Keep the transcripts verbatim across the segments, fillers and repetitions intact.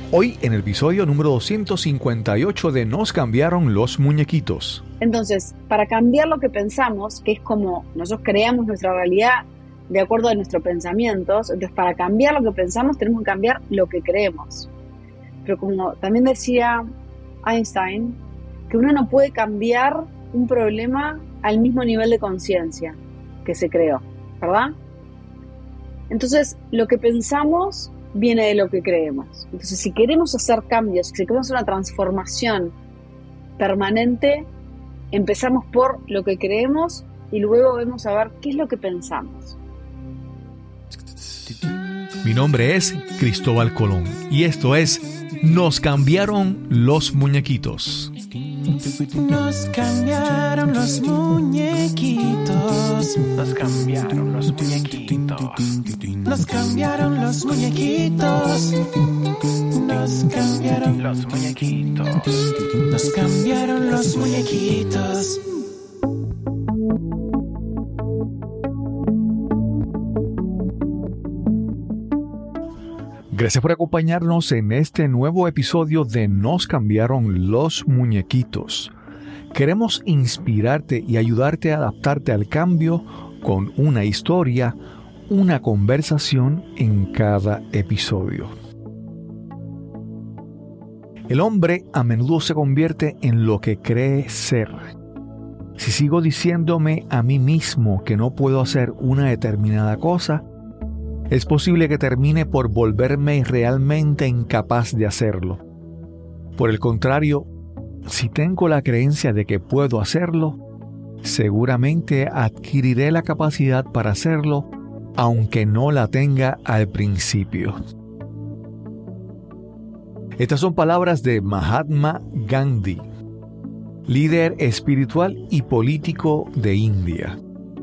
Hoy en el episodio número doscientos cincuenta y ocho de Nos cambiaron los muñequitos. Entonces, para cambiar lo que pensamos, que es como nosotros creamos nuestra realidad de acuerdo a nuestros pensamientos, entonces para cambiar lo que pensamos tenemos que cambiar lo que creemos. Pero como también decía Einstein, que uno no puede cambiar un problema al mismo nivel de conciencia que se creó, ¿verdad? Entonces, lo que pensamos viene de lo que creemos. Entonces, si queremos hacer cambios, si queremos hacer una transformación permanente, empezamos por lo que creemos y luego vemos a ver qué es lo que pensamos. Mi nombre es Cristóbal Colón y esto es Nos cambiaron los muñequitos. Nos cambiaron los muñequitos. Nos cambiaron los muñequitos. Nos cambiaron los muñequitos. Nos cambiaron los muñequitos. Nos cambiaron los muñequitos. Gracias por acompañarnos en este nuevo episodio de Nos cambiaron los muñequitos. Queremos inspirarte y ayudarte a adaptarte al cambio con una historia, una conversación en cada episodio. El hombre a menudo se convierte en lo que cree ser. Si sigo diciéndome a mí mismo que no puedo hacer una determinada cosa, es posible que termine por volverme realmente incapaz de hacerlo. Por el contrario, si tengo la creencia de que puedo hacerlo, seguramente adquiriré la capacidad para hacerlo, aunque no la tenga al principio. Estas son palabras de Mahatma Gandhi, líder espiritual y político de India.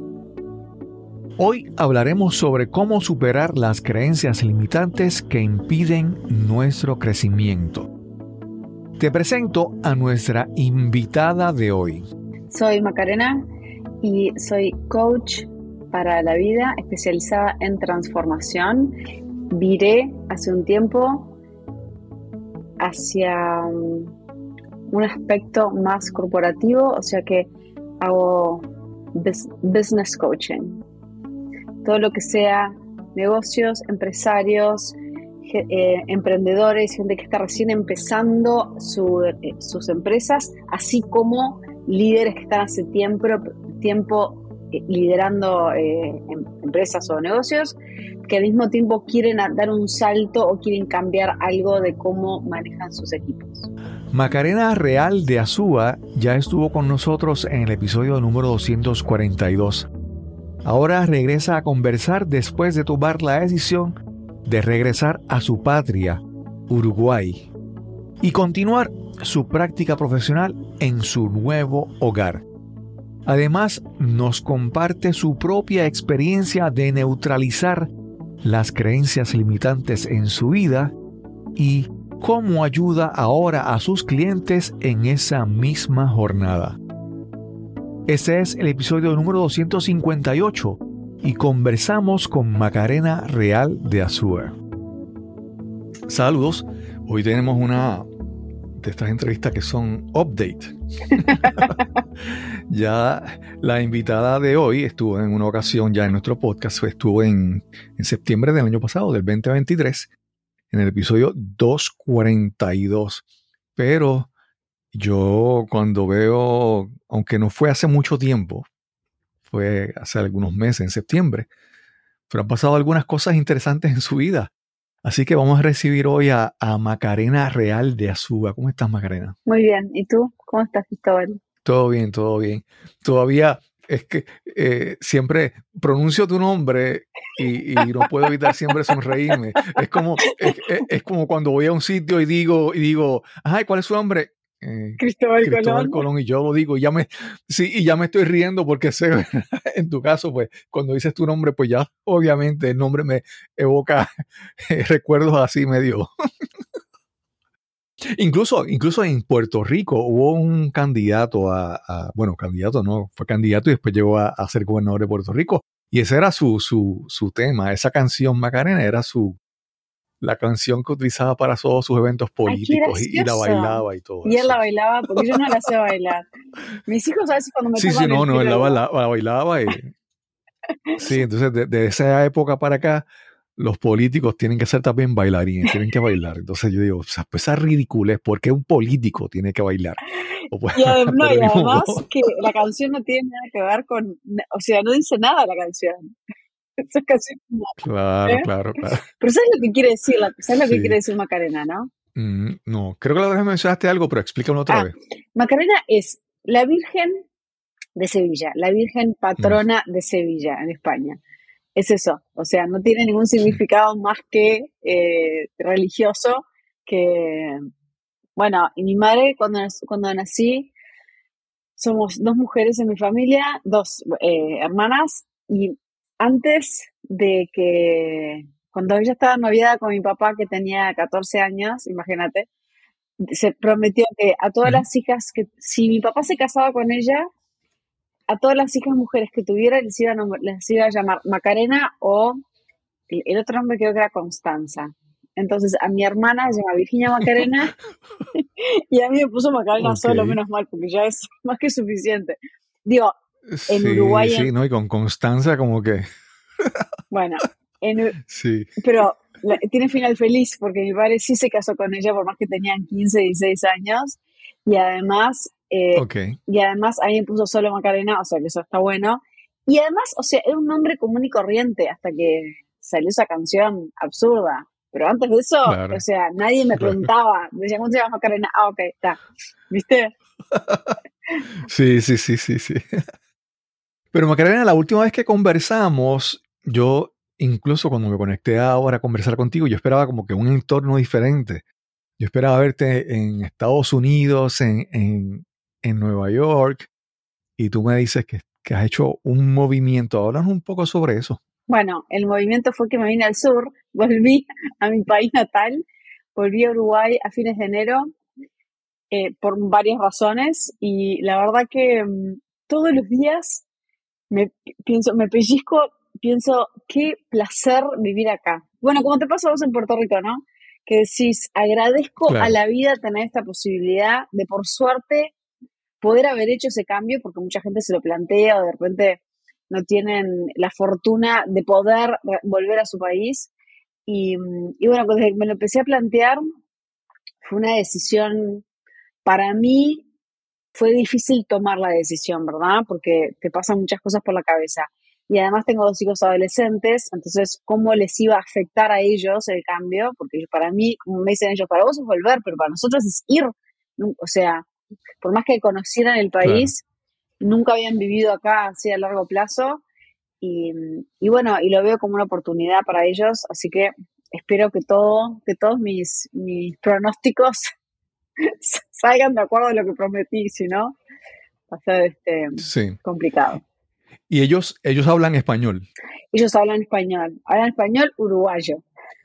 Hoy hablaremos sobre cómo superar las creencias limitantes que impiden nuestro crecimiento. Te presento a nuestra invitada de hoy. Soy Macarena y soy coach para la vida especializada en transformación. Viré hace un tiempo hacia un aspecto más corporativo, o sea que hago business coaching. Todo lo que sea negocios, empresarios, eh, emprendedores, gente que está recién empezando su, eh, sus empresas, así como líderes que están hace tiempo, tiempo eh, liderando eh, em, empresas o negocios, que al mismo tiempo quieren dar un salto o quieren cambiar algo de cómo manejan sus equipos. Macarena Real de Azúa ya estuvo con nosotros en el episodio número doscientos cuarenta y dos. Ahora regresa a conversar después de tomar la decisión de regresar a su patria, Uruguay, y continuar su práctica profesional en su nuevo hogar. Además, nos comparte su propia experiencia de neutralizar las creencias limitantes en su vida y cómo ayuda ahora a sus clientes en esa misma jornada. Este es el episodio número doscientos cincuenta y ocho y conversamos con Macarena Real de Azúa. Saludos, hoy tenemos una de estas entrevistas que son update. Ya la invitada de hoy estuvo en una ocasión ya en nuestro podcast, estuvo en, en septiembre del año pasado, del veinte veintitrés, en el episodio doscientos cuarenta y dos, pero yo cuando veo, aunque no fue hace mucho tiempo, fue hace algunos meses, en septiembre, pero han pasado algunas cosas interesantes en su vida. Así que vamos a recibir hoy a, a Macarena Real de Azúa. ¿Cómo estás, Macarena? Muy bien. ¿Y tú? ¿Cómo estás, Cristóbal? Todo bien, todo bien. Todavía es que eh, siempre pronuncio tu nombre y, y no puedo evitar siempre sonreírme. Es como, es, es, es como cuando voy a un sitio y digo, y digo, ay, ¿cuál es su nombre? Eh, Cristóbal, Cristóbal Colón. Colón, y yo lo digo, y ya me, sí, y ya me estoy riendo porque sé, en tu caso, pues, cuando dices tu nombre, pues ya, obviamente, el nombre me evoca eh, recuerdos así medio. Incluso, incluso en Puerto Rico hubo un candidato a, a, bueno, candidato no, fue candidato y después llegó a, a ser gobernador de Puerto Rico, y ese era su, su, su tema, esa canción Macarena era su, la canción que utilizaba para todos sus eventos políticos y, y la bailaba y todo y eso. él la bailaba porque yo no la sé bailar. Mis hijos a veces cuando me Sí, toman sí, no, el no, él pelo, la, la, la bailaba y... Sí, entonces de, de esa época para acá, los políticos tienen que ser también bailarines, tienen que bailar. Entonces yo digo, o sea, pues esa ridiculez, ¿por qué un político tiene que bailar? O pues, y, adem- no, pero y ni además modo. que la canción no tiene nada que ver con, o sea, no dice nada la canción. Esa canción como, Claro, ¿eh? claro, claro. Pero ¿sabes lo que quiere decir? la- ¿Sabes lo que quiere Sí. decir Macarena, no? Mm, no, creo que la otra vez mencionaste algo, pero explícamelo otra Ah, vez. Macarena es la Virgen de Sevilla, la Virgen Mm, patrona de Sevilla, en España. Es eso, o sea, no tiene ningún sí. significado más que eh, religioso, que, bueno, y mi madre cuando, nac- cuando nací, somos dos mujeres en mi familia, dos eh, hermanas, y antes de que, cuando ella estaba noviada con mi papá, que tenía catorce años, imagínate, se prometió que a todas Ujú. las hijas, que si mi papá se casaba con ella, a todas las hijas mujeres que tuviera, les iba a, nombr- les iba a llamar Macarena o el, el otro nombre creo que era Constanza. Entonces a mi hermana se llama Virginia Macarena y a mí me puso Macarena Ok. solo, menos mal, porque ya es más que suficiente. Digo, en Sí, Uruguay, sí, en- no, y con Constanza como que, bueno, en, U- sí, pero la- tiene final feliz porque mi padre sí se casó con ella por más que tenían quince, dieciséis años y además, eh, ok, y además a mí me puso solo Macarena, o sea que eso está bueno. Y además, o sea, era un nombre común y corriente hasta que salió esa canción absurda. Pero antes de eso, o claro, sea, nadie me claro. preguntaba, decía, ¿cómo se llama Macarena? Ah, ok, está. ¿Viste? Sí, sí, sí, sí, sí. Pero Macarena, la última vez que conversamos, yo incluso cuando me conecté ahora a conversar contigo, yo esperaba como que un entorno diferente. Yo esperaba verte en Estados Unidos, en, en, en Nueva York, y tú me dices que, que has hecho un movimiento. Háblanos un poco sobre eso. Bueno, el movimiento fue que me vine al sur, volví a mi país natal, volví a Uruguay a fines de enero eh, por varias razones y la verdad que mm, todos los días me pienso, me pellizco, pienso, qué placer vivir acá. Bueno, como te pasa a vos en Puerto Rico, ¿no? Que decís, agradezco a Claro, la vida tener esta posibilidad de, por suerte, poder haber hecho ese cambio, porque mucha gente se lo plantea o de repente no tienen la fortuna de poder re- volver a su país. Y, mm, y bueno, cuando me lo empecé a plantear, fue una decisión, para mí fue difícil tomar la decisión, ¿verdad? Porque te pasan muchas cosas por la cabeza. Y además tengo dos hijos adolescentes, entonces, ¿cómo les iba a afectar a ellos el cambio? Porque para mí, como me dicen ellos, para vos es volver, pero para nosotros es ir. ¿No? O sea, por más que conocieran el claro. país, nunca habían vivido acá así a largo plazo. Y, y bueno, y lo veo como una oportunidad para ellos, así que espero que todo, que todos mis, mis pronósticos salgan de acuerdo a lo que prometí, si no, va a ser este, Sí. complicado. Y ellos, ellos hablan español. Ellos hablan español, hablan español uruguayo.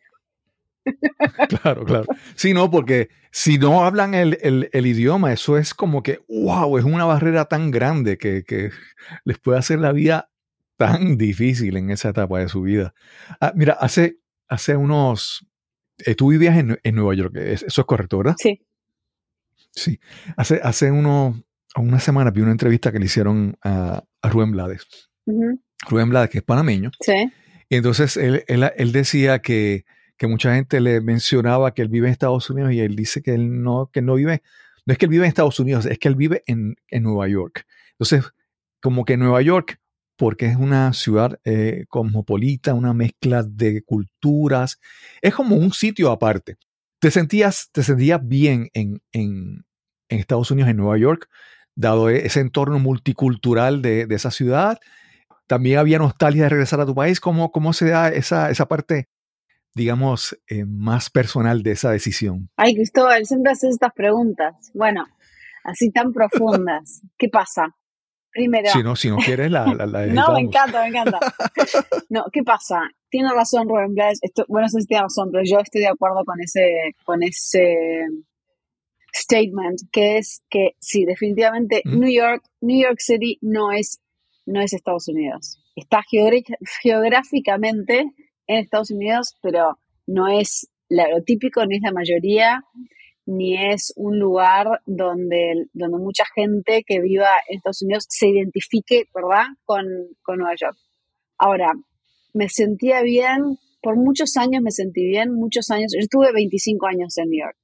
Claro, claro. Sí, no, porque si no hablan el, el, el idioma, eso es como que, wow, es una barrera tan grande que, que les puede hacer la vida tan difícil en esa etapa de su vida. Ah, mira, hace, hace unos... eh, tú vivías en, en Nueva York, ¿es- eso es correcto, ¿verdad? Sí. Sí. Hace, hace unos, una semana vi una entrevista que le hicieron a, a Rubén Blades. Ujú. Rubén Blades, que es panameño. Sí. Y entonces él, él, él decía que, que mucha gente le mencionaba que él vive en Estados Unidos y él dice que él no, que no vive, no es que él vive en Estados Unidos, es que él vive en, en Nueva York. Entonces, como que Nueva York, porque es una ciudad eh, cosmopolita, una mezcla de culturas, es como un sitio aparte. ¿Te sentías, te sentías bien en, en, en Estados Unidos, en Nueva York, dado ese entorno multicultural de, de esa ciudad? También había nostalgia de regresar a tu país. ¿Cómo, cómo se da esa, esa parte, digamos, eh, más personal de esa decisión? Ay, Cristóbal, siempre haces estas preguntas. Bueno, así tan profundas. ¿Qué pasa? Primero, Si no, si no quieres, la, la, la no, me editamos. encanta, me encanta. No, ¿qué pasa? Tiene razón Rubén Blades. Esto, bueno, no sé si tiene razón, pero yo estoy de acuerdo con ese, con ese statement, que es que sí, definitivamente ¿Mm? New York, New York City no es, no es Estados Unidos. Está geográficamente en Estados Unidos, pero no es la, lo típico ni es la mayoría, ni es un lugar donde, donde mucha gente que viva en Estados Unidos se identifique, ¿verdad?, con, con Nueva York. Ahora, me sentía bien, por muchos años me sentí bien, muchos años, yo estuve veinticinco años en New York.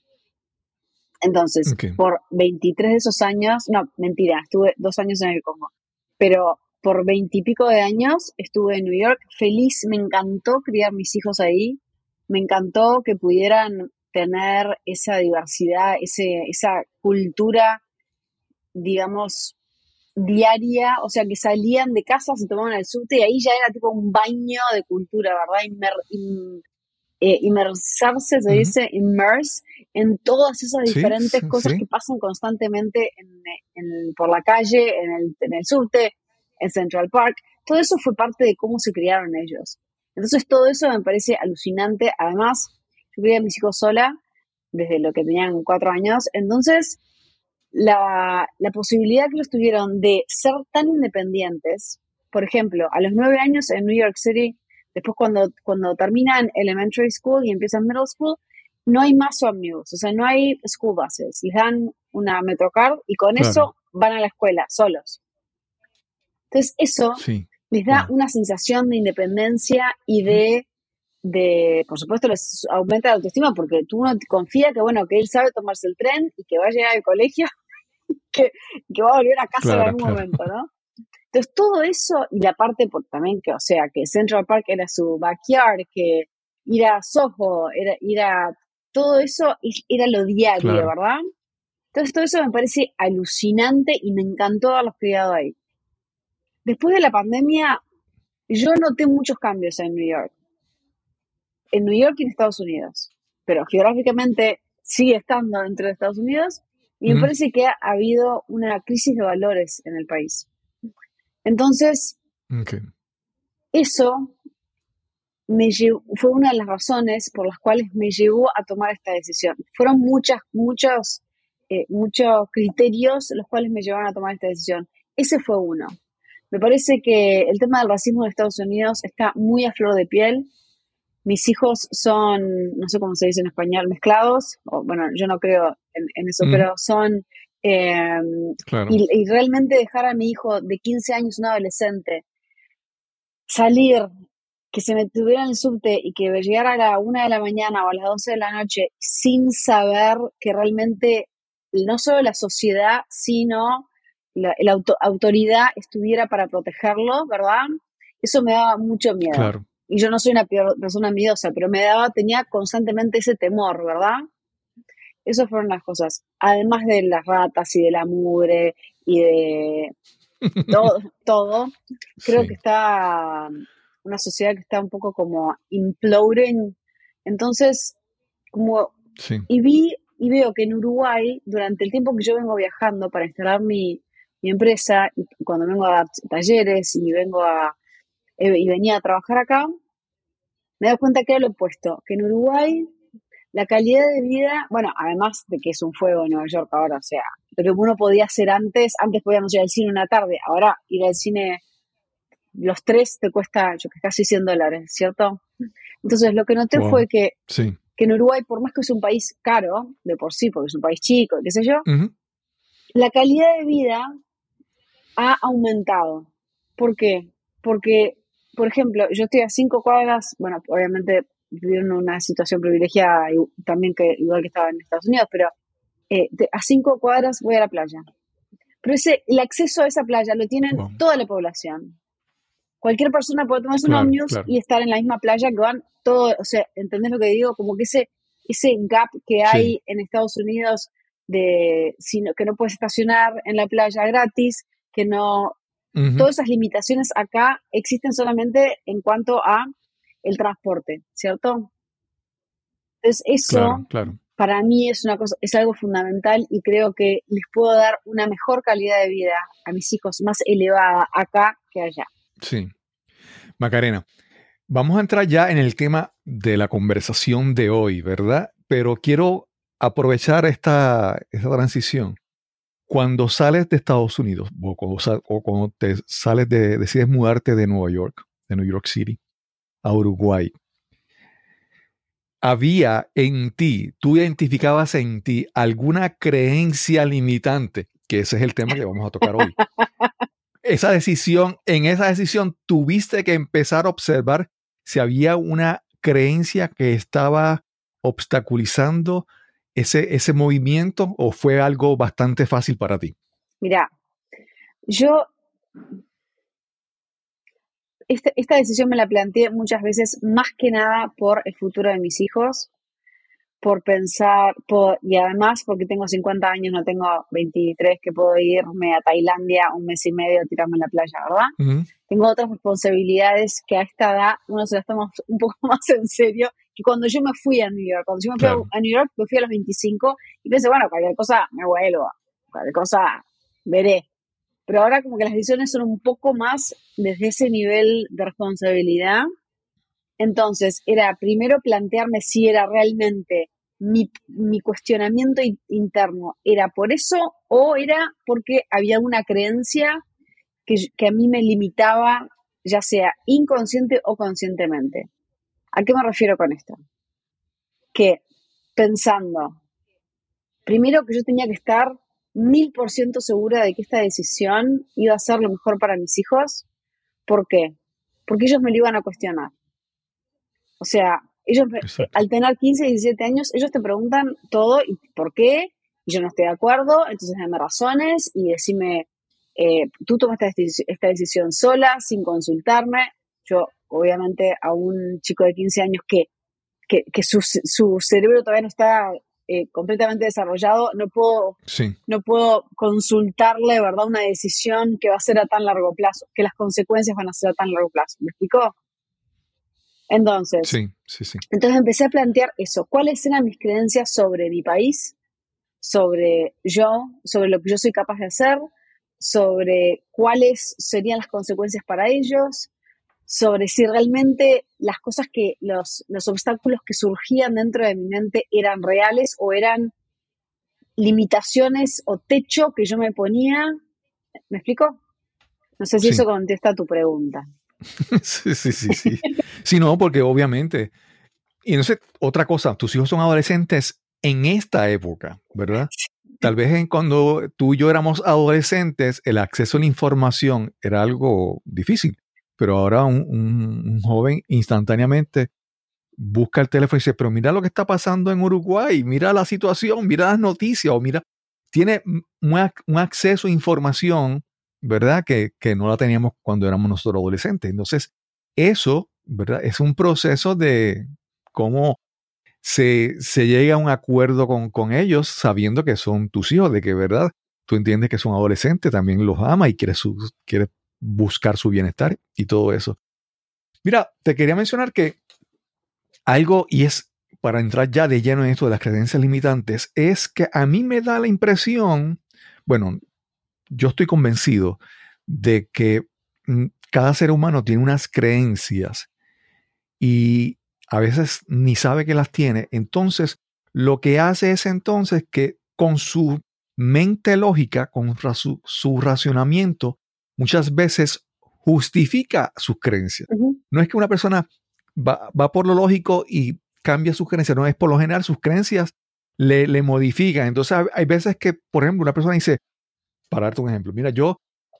Entonces, Okay. por veintitrés de esos años, no, mentira, estuve dos años en el Congo, pero por veintipico de años estuve en New York, feliz, me encantó criar mis hijos ahí, me encantó que pudieran tener esa diversidad, ese, esa cultura, digamos, diaria, o sea, que salían de casa, se tomaban el subte y ahí ya era tipo un baño de cultura, ¿verdad? Inmer, in, eh, inmersarse, se Ujú. dice, immerse en todas esas Sí, diferentes sí, cosas sí. que pasan constantemente en, en, por la calle, en el, en el subte, en Central Park. Todo eso fue parte de cómo se criaron ellos. Entonces todo eso me parece alucinante. Además, yo crié a mis hijos sola desde lo que tenían cuatro años. Entonces, la, la posibilidad que ellos tuvieron de ser tan independientes, por ejemplo, a los nueve años en New York City, después cuando, cuando terminan elementary school y empiezan middle school, no hay más ómnibus, o sea, no hay school buses. Les dan una Metrocard y con Claro. eso van a la escuela solos. Entonces, eso Sí. les da Wow. una sensación de independencia y de, de, por supuesto, les aumenta la autoestima porque tú no confías que, bueno, que él sabe tomarse el tren y que va a llegar al colegio, que, que va a volver a casa en Claro, algún claro. momento, ¿no? Entonces, todo eso, y la parte por, también que, o sea, que Central Park era su backyard, que ir a Soho, era, ir a, todo eso era lo diario, Claro. ¿verdad? Entonces, todo eso me parece alucinante y me encantó haberlos criado ahí. Después de la pandemia, yo noté muchos cambios en New York. En New York y en Estados Unidos. Pero geográficamente sigue estando dentro de Estados Unidos y me Ujú. parece que ha habido una crisis de valores en el país. Entonces, Okay. eso me llevó, fue una de las razones por las cuales me llevó a tomar esta decisión. Fueron muchas, muchos, eh, muchos criterios los cuales me llevaron a tomar esta decisión. Ese fue uno. Me parece que el tema del racismo en Estados Unidos está muy a flor de piel. Mis hijos son, no sé cómo se dice en español, mezclados. O, bueno, yo no creo en, en eso, Ujú. pero son... Eh, Claro. y, y realmente dejar a mi hijo de quince años, un adolescente, salir, que se me tuviera en el subte y que llegara a la una de la mañana o a las doce de la noche sin saber que realmente no solo la sociedad, sino la, la auto, autoridad estuviera para protegerlo, ¿verdad? Eso me daba mucho miedo. Claro. Y yo no soy una persona miedosa, pero me daba, tenía constantemente ese temor, ¿verdad? Esas fueron las cosas. Además de las ratas y de la mugre y de todo, todo, creo Sí. que está una sociedad que está un poco como imploding. Entonces, como, Sí. y vi y veo que en Uruguay, durante el tiempo que yo vengo viajando para instalar mi, mi empresa, y cuando vengo a dar talleres y vengo a eh, y venía a trabajar acá, me doy cuenta que era lo opuesto, que en Uruguay la calidad de vida, bueno, además de que es un fuego en Nueva York ahora, o sea, lo que uno podía hacer antes, antes podíamos ir al cine una tarde, ahora ir al cine los tres te cuesta yo, casi cien dólares, ¿cierto? Entonces lo que noté Wow. fue que, Sí. que en Uruguay, por más que es un país caro, de por sí, porque es un país chico, qué sé yo, Ujú. la calidad de vida ha aumentado. ¿Por qué? Porque, por ejemplo, yo estoy a cinco cuadras, bueno, obviamente vivo en una situación privilegiada, también que igual que estaba en Estados Unidos, pero eh, de, a cinco cuadras voy a la playa. Pero ese, el acceso a esa playa lo tienen Wow. toda la población. Cualquier persona puede tomarse un Claro, ómnibus claro. y estar en la misma playa que van todos, o sea, ¿entendés lo que digo? Como que ese, ese gap que hay Sí. en Estados Unidos de sino, que no puedes estacionar en la playa gratis, que no, Ujú. todas esas limitaciones acá existen solamente en cuanto a el transporte, ¿cierto? Entonces eso Claro, claro. para mí es una cosa, es algo fundamental y creo que les puedo dar una mejor calidad de vida a mis hijos, más elevada acá que allá. Sí. Macarena, vamos a entrar ya en el tema de la conversación de hoy, ¿verdad? Pero quiero aprovechar esta, esta transición. Cuando sales de Estados Unidos o cuando, sal, o cuando te sales de, decides mudarte de Nueva York, de New York City, a Uruguay, había en ti, tú identificabas en ti alguna creencia limitante, que ese es el tema que vamos a tocar hoy. Esa decisión, en esa decisión tuviste que empezar a observar si había una creencia que estaba obstaculizando ese, ese movimiento, o fue algo bastante fácil para ti. Mira, yo esta, esta decisión me la planteé muchas veces más que nada por el futuro de mis hijos, por pensar, por, y además porque tengo cincuenta años, no tengo veintitrés, que puedo irme a Tailandia un mes y medio a tirarme en la playa, ¿verdad? Uh-huh. Tengo otras responsabilidades que a esta edad uno se las toma un poco más en serio que cuando yo me fui a New York. Cuando yo me fui Claro. a New York, me fui a los veinticinco y pensé, bueno, cualquier cosa me vuelvo, cualquier cosa veré. Pero ahora como que las decisiones son un poco más desde ese nivel de responsabilidad. Entonces, era primero plantearme si era realmente mi, mi cuestionamiento interno, ¿era por eso o era porque había una creencia que, que a mí me limitaba, ya sea inconsciente o conscientemente? ¿A qué me refiero con esto? Que pensando, primero que yo tenía que estar mil por ciento segura de que esta decisión iba a ser lo mejor para mis hijos. ¿Por qué? Porque ellos me lo iban a cuestionar. O sea, ellos Exacto. al tener quince, diecisiete años, ellos te preguntan todo y por qué, y yo no estoy de acuerdo, entonces dame razones y decime, eh, tú tomaste esta decisión sola, sin consultarme. Yo, obviamente, a un chico de quince años que, que, que su, su cerebro todavía no está eh, completamente desarrollado, no puedo, sí. no puedo consultarle, ¿verdad?, una decisión que va a ser a tan largo plazo, que las consecuencias van a ser a tan largo plazo. ¿Me explicó? Entonces, sí, sí, sí. entonces empecé a plantear eso. ¿Cuáles eran mis creencias sobre mi país? Sobre yo, sobre lo que yo soy capaz de hacer, sobre cuáles serían las consecuencias para ellos, sobre si realmente las cosas que, los, los obstáculos que surgían dentro de mi mente eran reales o eran limitaciones o techo que yo me ponía. ¿Me explico? No sé si sí. eso contesta a tu pregunta. sí, sí, sí, sí. Sí, no, porque obviamente. Y no sé, otra cosa, tus hijos son adolescentes en esta época, ¿verdad? Tal vez en cuando tú y yo éramos adolescentes, el acceso a la información era algo difícil, pero ahora un, un, un joven instantáneamente busca el teléfono y dice, pero mira lo que está pasando en Uruguay, mira la situación, mira las noticias, o mira, tiene un, un acceso a información, ¿verdad? Que, que no la teníamos cuando éramos nosotros adolescentes. Entonces, eso, ¿verdad? Es un proceso de cómo se, se llega a un acuerdo con, con ellos sabiendo que son tus hijos, de que, ¿verdad? Tú entiendes que son adolescentes, también los amas y quieres, su, quieres buscar su bienestar y todo eso. Mira, te quería mencionar que algo, y es para entrar ya de lleno en esto de las creencias limitantes, es que a mí me da la impresión, bueno, yo estoy convencido de que cada ser humano tiene unas creencias y a veces ni sabe que las tiene. Entonces, lo que hace es entonces que con su mente lógica, con su, su racionamiento, muchas veces justifica sus creencias. Uh-huh. No es que una persona va, va por lo lógico y cambia sus creencias, no, es por lo general sus creencias le, le modifican. Entonces, hay veces que, por ejemplo, una persona dice, para darte un ejemplo, mira, yo,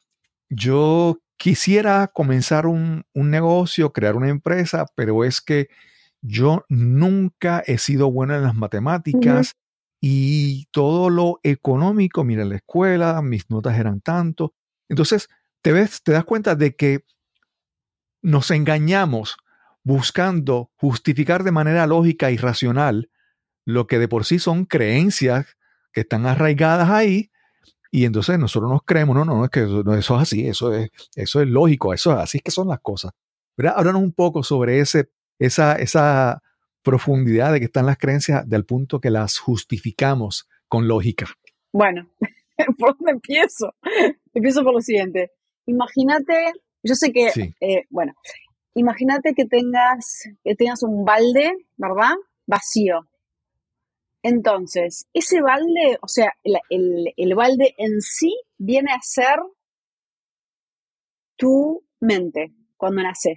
yo quisiera comenzar un, un negocio, crear una empresa, pero es que yo nunca he sido bueno en las matemáticas uh-huh. y todo lo económico, mira, en la escuela, mis notas eran tanto. Entonces, te ves, te das cuenta de que nos engañamos buscando justificar de manera lógica y racional lo que de por sí son creencias que están arraigadas ahí. Y entonces nosotros nos creemos, no, no, no, es que eso, no, eso es así, eso es, eso es lógico, eso es así es que son las cosas. ¿Verdad? Háblanos un poco sobre ese, esa, esa profundidad de que están las creencias del punto que las justificamos con lógica. Bueno, ¿por dónde empiezo? Empiezo por lo siguiente. Imagínate, yo sé que, sí. eh, bueno, imagínate que tengas, que tengas un balde, ¿verdad? Vacío. Entonces, ese balde, o sea, el, el, el balde en sí viene a ser tu mente cuando naces.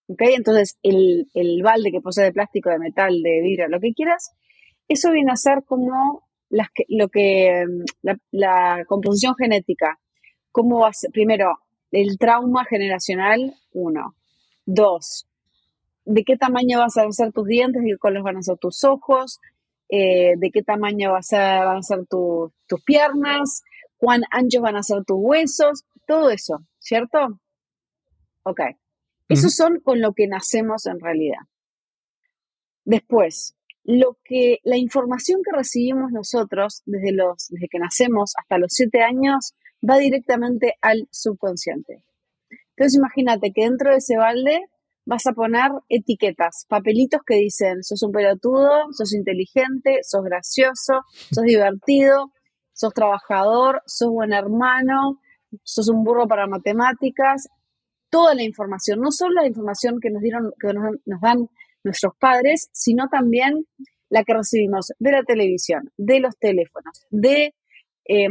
¿Ok? Entonces, el, el balde que posee de plástico, de metal, de vidrio, lo que quieras, eso viene a ser como las que, lo que, la, la composición genética. ¿Cómo va a ser? Primero, el trauma generacional, uno. Dos, de qué tamaño vas a ser tus dientes, de qué colores van a ser tus ojos, eh, de qué tamaño va a ser, van a ser tu, tus piernas, cuán anchos van a ser tus huesos, todo eso, ¿cierto? Ok. Esos Ujú. son con lo que nacemos en realidad. Después, lo que, la información que recibimos nosotros desde, los, desde que nacemos hasta los siete años va directamente al subconsciente. Entonces imagínate que dentro de ese balde vas a poner etiquetas, papelitos que dicen sos un pelotudo, sos inteligente, sos gracioso, sos divertido, sos trabajador, sos buen hermano, sos un burro para matemáticas. Toda la información, no solo la información que nos dieron, que nos, nos dan nuestros padres, sino también la que recibimos de la televisión, de los teléfonos, de, eh,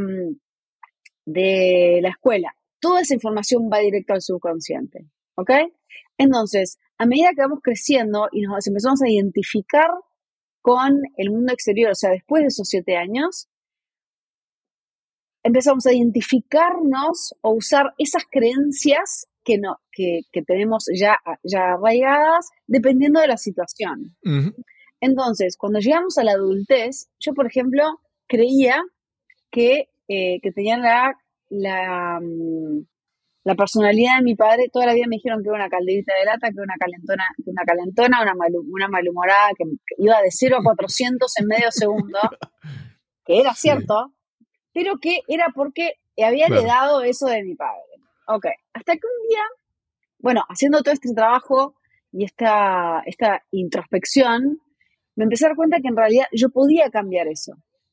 de la escuela. Toda esa información va directo al subconsciente, ¿ok? Entonces, a medida que vamos creciendo y nos empezamos a identificar con el mundo exterior, o sea, después de esos siete años, empezamos a identificarnos o usar esas creencias que, no, que, que tenemos ya, ya arraigadas dependiendo de la situación. Ujú. Entonces, cuando llegamos a la adultez, yo, por ejemplo, creía que, eh, que tenía la, la, la personalidad de mi padre. Toda la vida me dijeron que era una calderita de lata, que era una calentona, que una, calentona una, malu, una malhumorada, que, que iba de cero a cuatrocientos en medio segundo, que era Sí, cierto, pero que era porque había claro. heredado eso de mi padre. Ok, hasta que un día, bueno, haciendo todo este trabajo y esta, esta introspección, me empecé a dar cuenta que en realidad yo podía cambiar eso.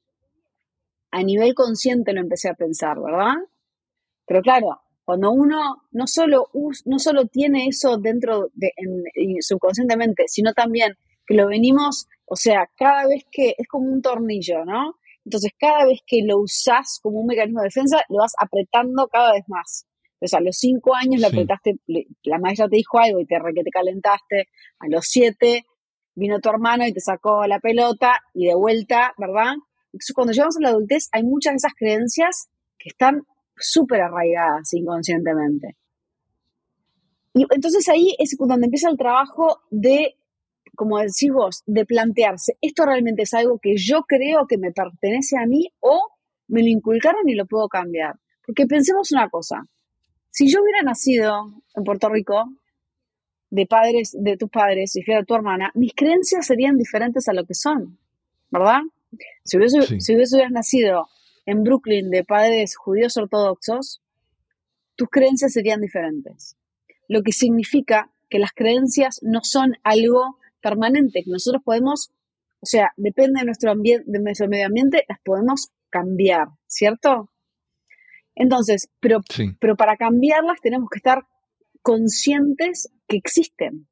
A nivel consciente lo empecé a pensar, ¿verdad? Pero claro, cuando uno no solo, no solo tiene eso dentro de, en, subconscientemente, sino también que lo venimos, o sea, cada vez que es como un tornillo, ¿no? Entonces, cada vez que lo usás como un mecanismo de defensa, lo vas apretando cada vez más. Entonces, a los cinco años lo Sí. apretaste, la maestra te dijo algo y te, que te calentaste. A los siete vino tu hermano y te sacó la pelota y de vuelta, ¿verdad? Entonces, cuando llegamos a la adultez, hay muchas de esas creencias que están súper arraigadas inconscientemente. Y entonces ahí es donde empieza el trabajo de, como decís vos, de plantearse, ¿esto realmente es algo que yo creo que me pertenece a mí o me lo inculcaron y lo puedo cambiar? Porque pensemos una cosa, si yo hubiera nacido en Puerto Rico, de padres, de tus padres, si fuera tu hermana, mis creencias serían diferentes a lo que son, ¿verdad? Si hubiese, Sí. si hubiese hubieras nacido en Brooklyn de padres judíos ortodoxos, tus creencias serían diferentes. Lo que significa que las creencias no son algo permanente, que nosotros podemos, o sea, depende de nuestro ambiente, de nuestro medio ambiente, las podemos cambiar, ¿cierto? Entonces, pero, Sí. pero para cambiarlas tenemos que estar conscientes que existen.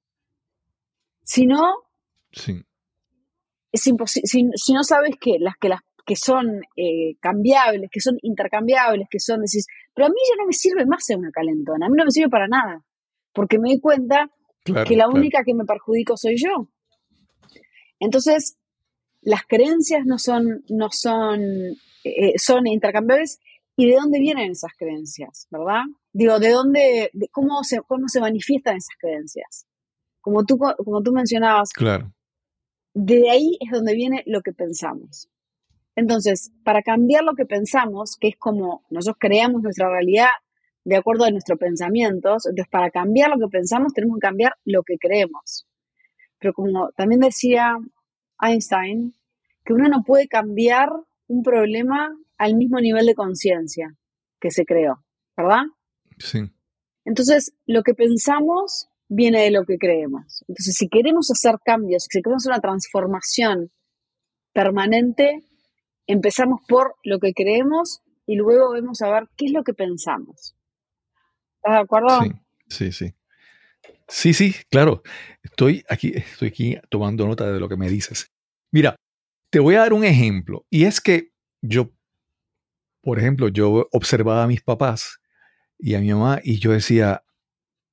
Si no, Sí. es imposible. Si, si no sabes que las que las que son eh, cambiables, que son intercambiables, que son, decís, pero a mí ya no me sirve más ser una calentona, a mí no me sirve para nada, porque me doy cuenta Claro, que la claro. única que me perjudico soy yo. Entonces, las creencias no son, no son, eh, son intercambiables. ¿Y de dónde vienen esas creencias, verdad? Digo, ¿de dónde, de cómo se, cómo se manifiestan esas creencias? Como tú, como tú mencionabas, Claro. de ahí es donde viene lo que pensamos. Entonces, para cambiar lo que pensamos, que es como nosotros creamos nuestra realidad de acuerdo a nuestros pensamientos, entonces para cambiar lo que pensamos tenemos que cambiar lo que creemos. Pero como también decía Einstein, que uno no puede cambiar un problema al mismo nivel de conciencia que se creó, ¿verdad? Sí. Entonces, lo que pensamos viene de lo que creemos. Entonces, si queremos hacer cambios, si queremos hacer una transformación permanente, empezamos por lo que creemos y luego vemos a ver qué es lo que pensamos. ¿Estás de acuerdo? Sí, sí, sí. Sí, sí, claro. Estoy aquí, estoy aquí tomando nota de lo que me dices. Mira, te voy a dar un ejemplo. Y es que yo, por ejemplo, yo observaba a mis papás y a mi mamá y yo decía,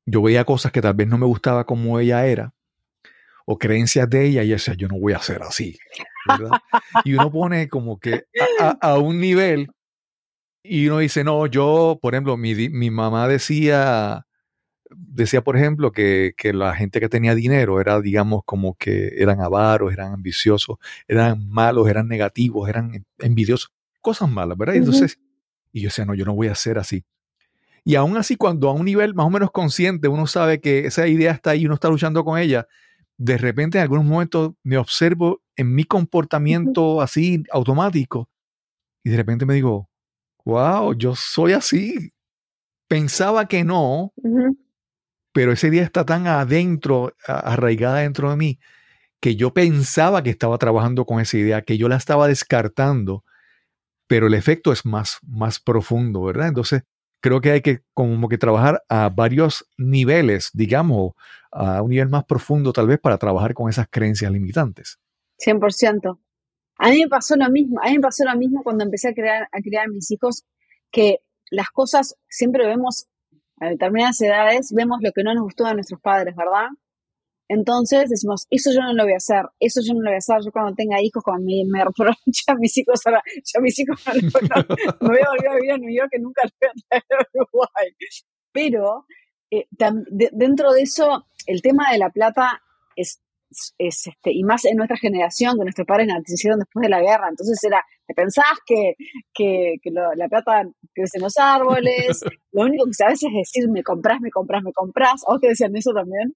yo veía cosas que tal vez no me gustaba como ella era, o creencias de ella, y ella decía, yo no voy a ser así, ¿verdad? Y uno pone como que a, a, a un nivel, y uno dice, no, yo, por ejemplo, mi, mi mamá decía, decía, por ejemplo, que, que la gente que tenía dinero era, digamos, como que eran avaros, eran ambiciosos, eran malos, eran negativos, eran envidiosos, cosas malas, ¿verdad? Y Ujú, entonces, y yo decía, no, yo no voy a ser así. Y aún así, cuando a un nivel más o menos consciente uno sabe que esa idea está ahí y uno está luchando con ella, de repente en algunos momentos me observo en mi ujú, comportamiento así automático y de repente me digo, wow, yo soy así. Pensaba que no, ujú. pero esa idea está tan adentro, a- arraigada dentro de mí, que yo pensaba que estaba trabajando con esa idea, que yo la estaba descartando, pero el efecto es más, más profundo, ¿verdad? Entonces, creo que hay que como que trabajar a varios niveles, digamos, a un nivel más profundo tal vez para trabajar con esas creencias limitantes. cien por ciento. A mí me pasó lo mismo, a mí me pasó lo mismo cuando empecé a crear, a criar a mis hijos, que las cosas siempre vemos, a determinadas edades, vemos lo que no nos gustó de nuestros padres, ¿verdad? Entonces decimos, eso yo no lo voy a hacer, eso yo no lo voy a hacer, yo cuando tenga hijos, cuando me, me reproche a mis hijos, ahora, yo a mis hijos no, no, me voy a volver a vivir a New York y nunca los voy a traer a Uruguay. Pero eh, tam, de, dentro de eso, el tema de la plata es, es este, y más en nuestra generación, que nuestros padres nacieron después de la guerra, entonces era, ¿te pensás que, que, que lo, la plata crece en los árboles? Lo único que sabes es decir, me comprás, me comprás, me comprás. ¿A vos te decían eso también?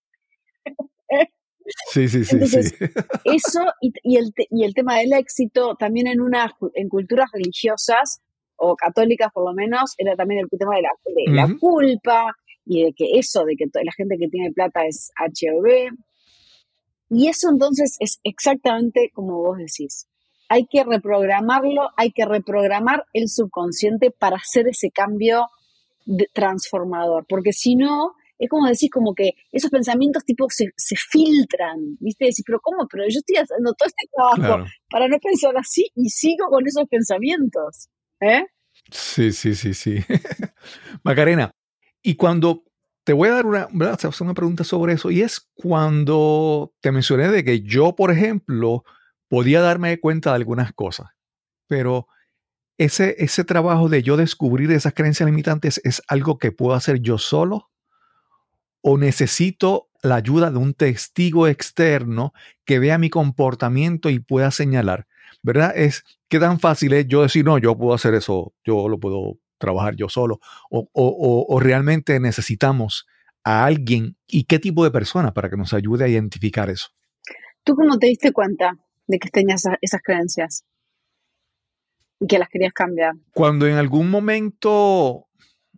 Sí, sí, sí, sí. Entonces, eso y, y, el, y el tema del éxito, también en, una, en culturas religiosas o católicas por lo menos, era también el tema de la, de la Ujú. culpa y de que eso, de que la gente que tiene plata es H O V. Y eso entonces es exactamente como vos decís. Hay que reprogramarlo, hay que reprogramar el subconsciente para hacer ese cambio de, transformador, porque si no, es como decís, como que esos pensamientos tipo se, se filtran, ¿viste? Decís, pero ¿cómo? Pero yo estoy haciendo todo este trabajo Claro. para no pensar así y sigo con esos pensamientos, ¿eh? Sí, sí, sí, sí. Macarena, y cuando te voy a dar una, ¿verdad? Te voy a hacer una pregunta sobre eso, y es cuando te mencioné de que yo, por ejemplo, podía darme cuenta de algunas cosas, pero ese, ese trabajo de yo descubrir esas creencias limitantes es algo que puedo hacer yo solo o necesito la ayuda de un testigo externo que vea mi comportamiento y pueda señalar, ¿verdad? Es qué tan fácil es yo decir, no, yo puedo hacer eso, yo lo puedo trabajar yo solo, o, o, o, o realmente necesitamos a alguien y qué tipo de persona para que nos ayude a identificar eso. ¿Tú cómo te diste cuenta de que tenías esas, esas creencias y que las querías cambiar? Cuando en algún momento,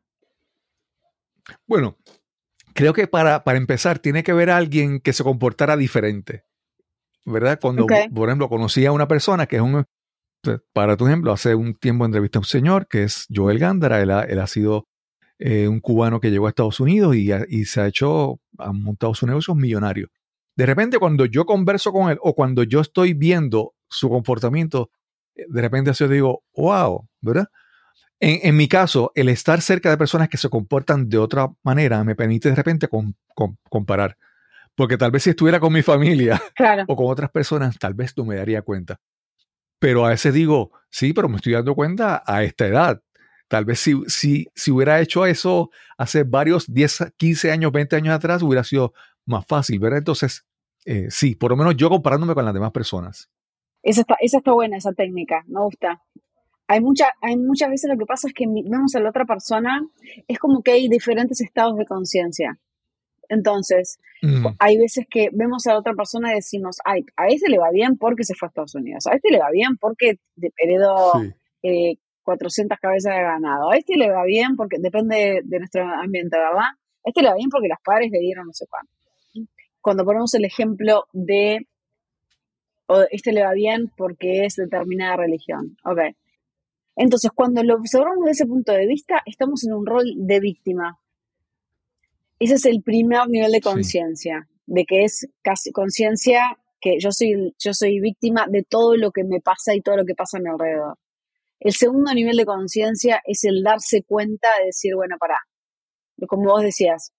bueno, creo que para, para empezar tiene que haber alguien que se comportara diferente, ¿verdad? Cuando, Ok, por ejemplo, conocí a una persona que es un, para tu ejemplo, hace un tiempo entrevisté a un señor que es Joel Gándara, él ha, él ha sido eh, un cubano que llegó a Estados Unidos y, y se ha hecho, ha montado sus negocios millonarios. De repente, cuando yo converso con él o cuando yo estoy viendo su comportamiento, de repente yo digo, wow, ¿verdad? En, en mi caso, el estar cerca de personas que se comportan de otra manera me permite de repente com, com, comparar. Porque tal vez si estuviera con mi familia claro. o con otras personas, tal vez no me daría cuenta. Pero a veces digo, sí, pero me estoy dando cuenta a esta edad. Tal vez si, si, si hubiera hecho eso hace varios diez, quince años, veinte años atrás, hubiera sido más fácil, ¿verdad? Entonces, eh, sí, por lo menos yo comparándome con las demás personas. Esa está, esa está buena, esa técnica, me gusta. Hay, mucha, hay muchas veces lo que pasa es que vemos a la otra persona, es como que hay diferentes estados de conciencia. Entonces, Mm, hay veces que vemos a la otra persona y decimos, ay, a este le va bien porque se fue a Estados Unidos, a este le va bien porque heredó sí, eh, cuatrocientas cabezas de ganado, a este le va bien porque depende de nuestro ambiente, ¿verdad? A este le va bien porque los padres le dieron no sé cuánto. Cuando ponemos el ejemplo de, o este le va bien porque es determinada religión, ok. Entonces, cuando lo observamos desde ese punto de vista, estamos en un rol de víctima. Ese es el primer nivel de sí, conciencia, de que es casi conciencia que yo soy, yo soy víctima de todo lo que me pasa y todo lo que pasa a mi alrededor. El segundo nivel de conciencia es el darse cuenta de decir, bueno, pará, como vos decías,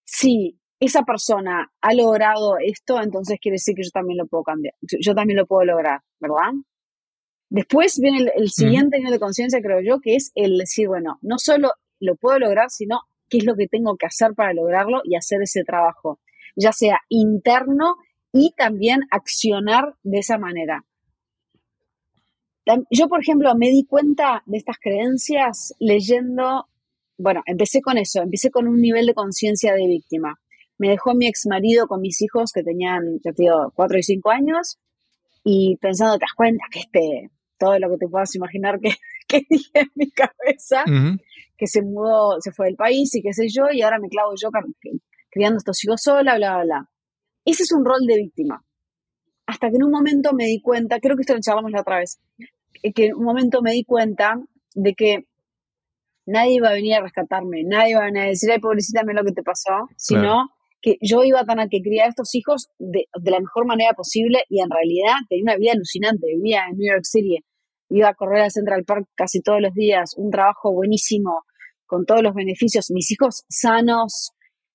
si esa persona ha logrado esto, entonces quiere decir que yo también lo puedo cambiar, yo, yo también lo puedo lograr, ¿verdad? Después viene el, el siguiente uh-huh. nivel de conciencia, creo yo, que es el decir, bueno, no solo lo puedo lograr, sino qué es lo que tengo que hacer para lograrlo y hacer ese trabajo, ya sea interno y también accionar de esa manera. Yo, por ejemplo, me di cuenta de estas creencias leyendo, bueno, empecé con eso, empecé con un nivel de conciencia de víctima. Me dejó mi ex marido con mis hijos que tenían, ya te digo, cuatro y cinco años, y pensando, te das cuenta que este, todo lo que te puedas imaginar que, que dije en mi cabeza, uh-huh. que se mudó, se fue del país y qué sé yo, y ahora me clavo yo criando estos hijos sola, bla, bla, bla. Ese es un rol de víctima. Hasta que en un momento me di cuenta, creo que esto lo charlamos la otra vez, que en un momento me di cuenta de que nadie iba a venir a rescatarme, nadie iba a venir a decir, ay, pobrecita, mira lo que te pasó, sino claro. que yo iba a tener que criar a estos hijos de, de la mejor manera posible, y en realidad tenía una vida alucinante, vivía en New York City, iba a correr al Central Park casi todos los días, un trabajo buenísimo, con todos los beneficios, mis hijos sanos,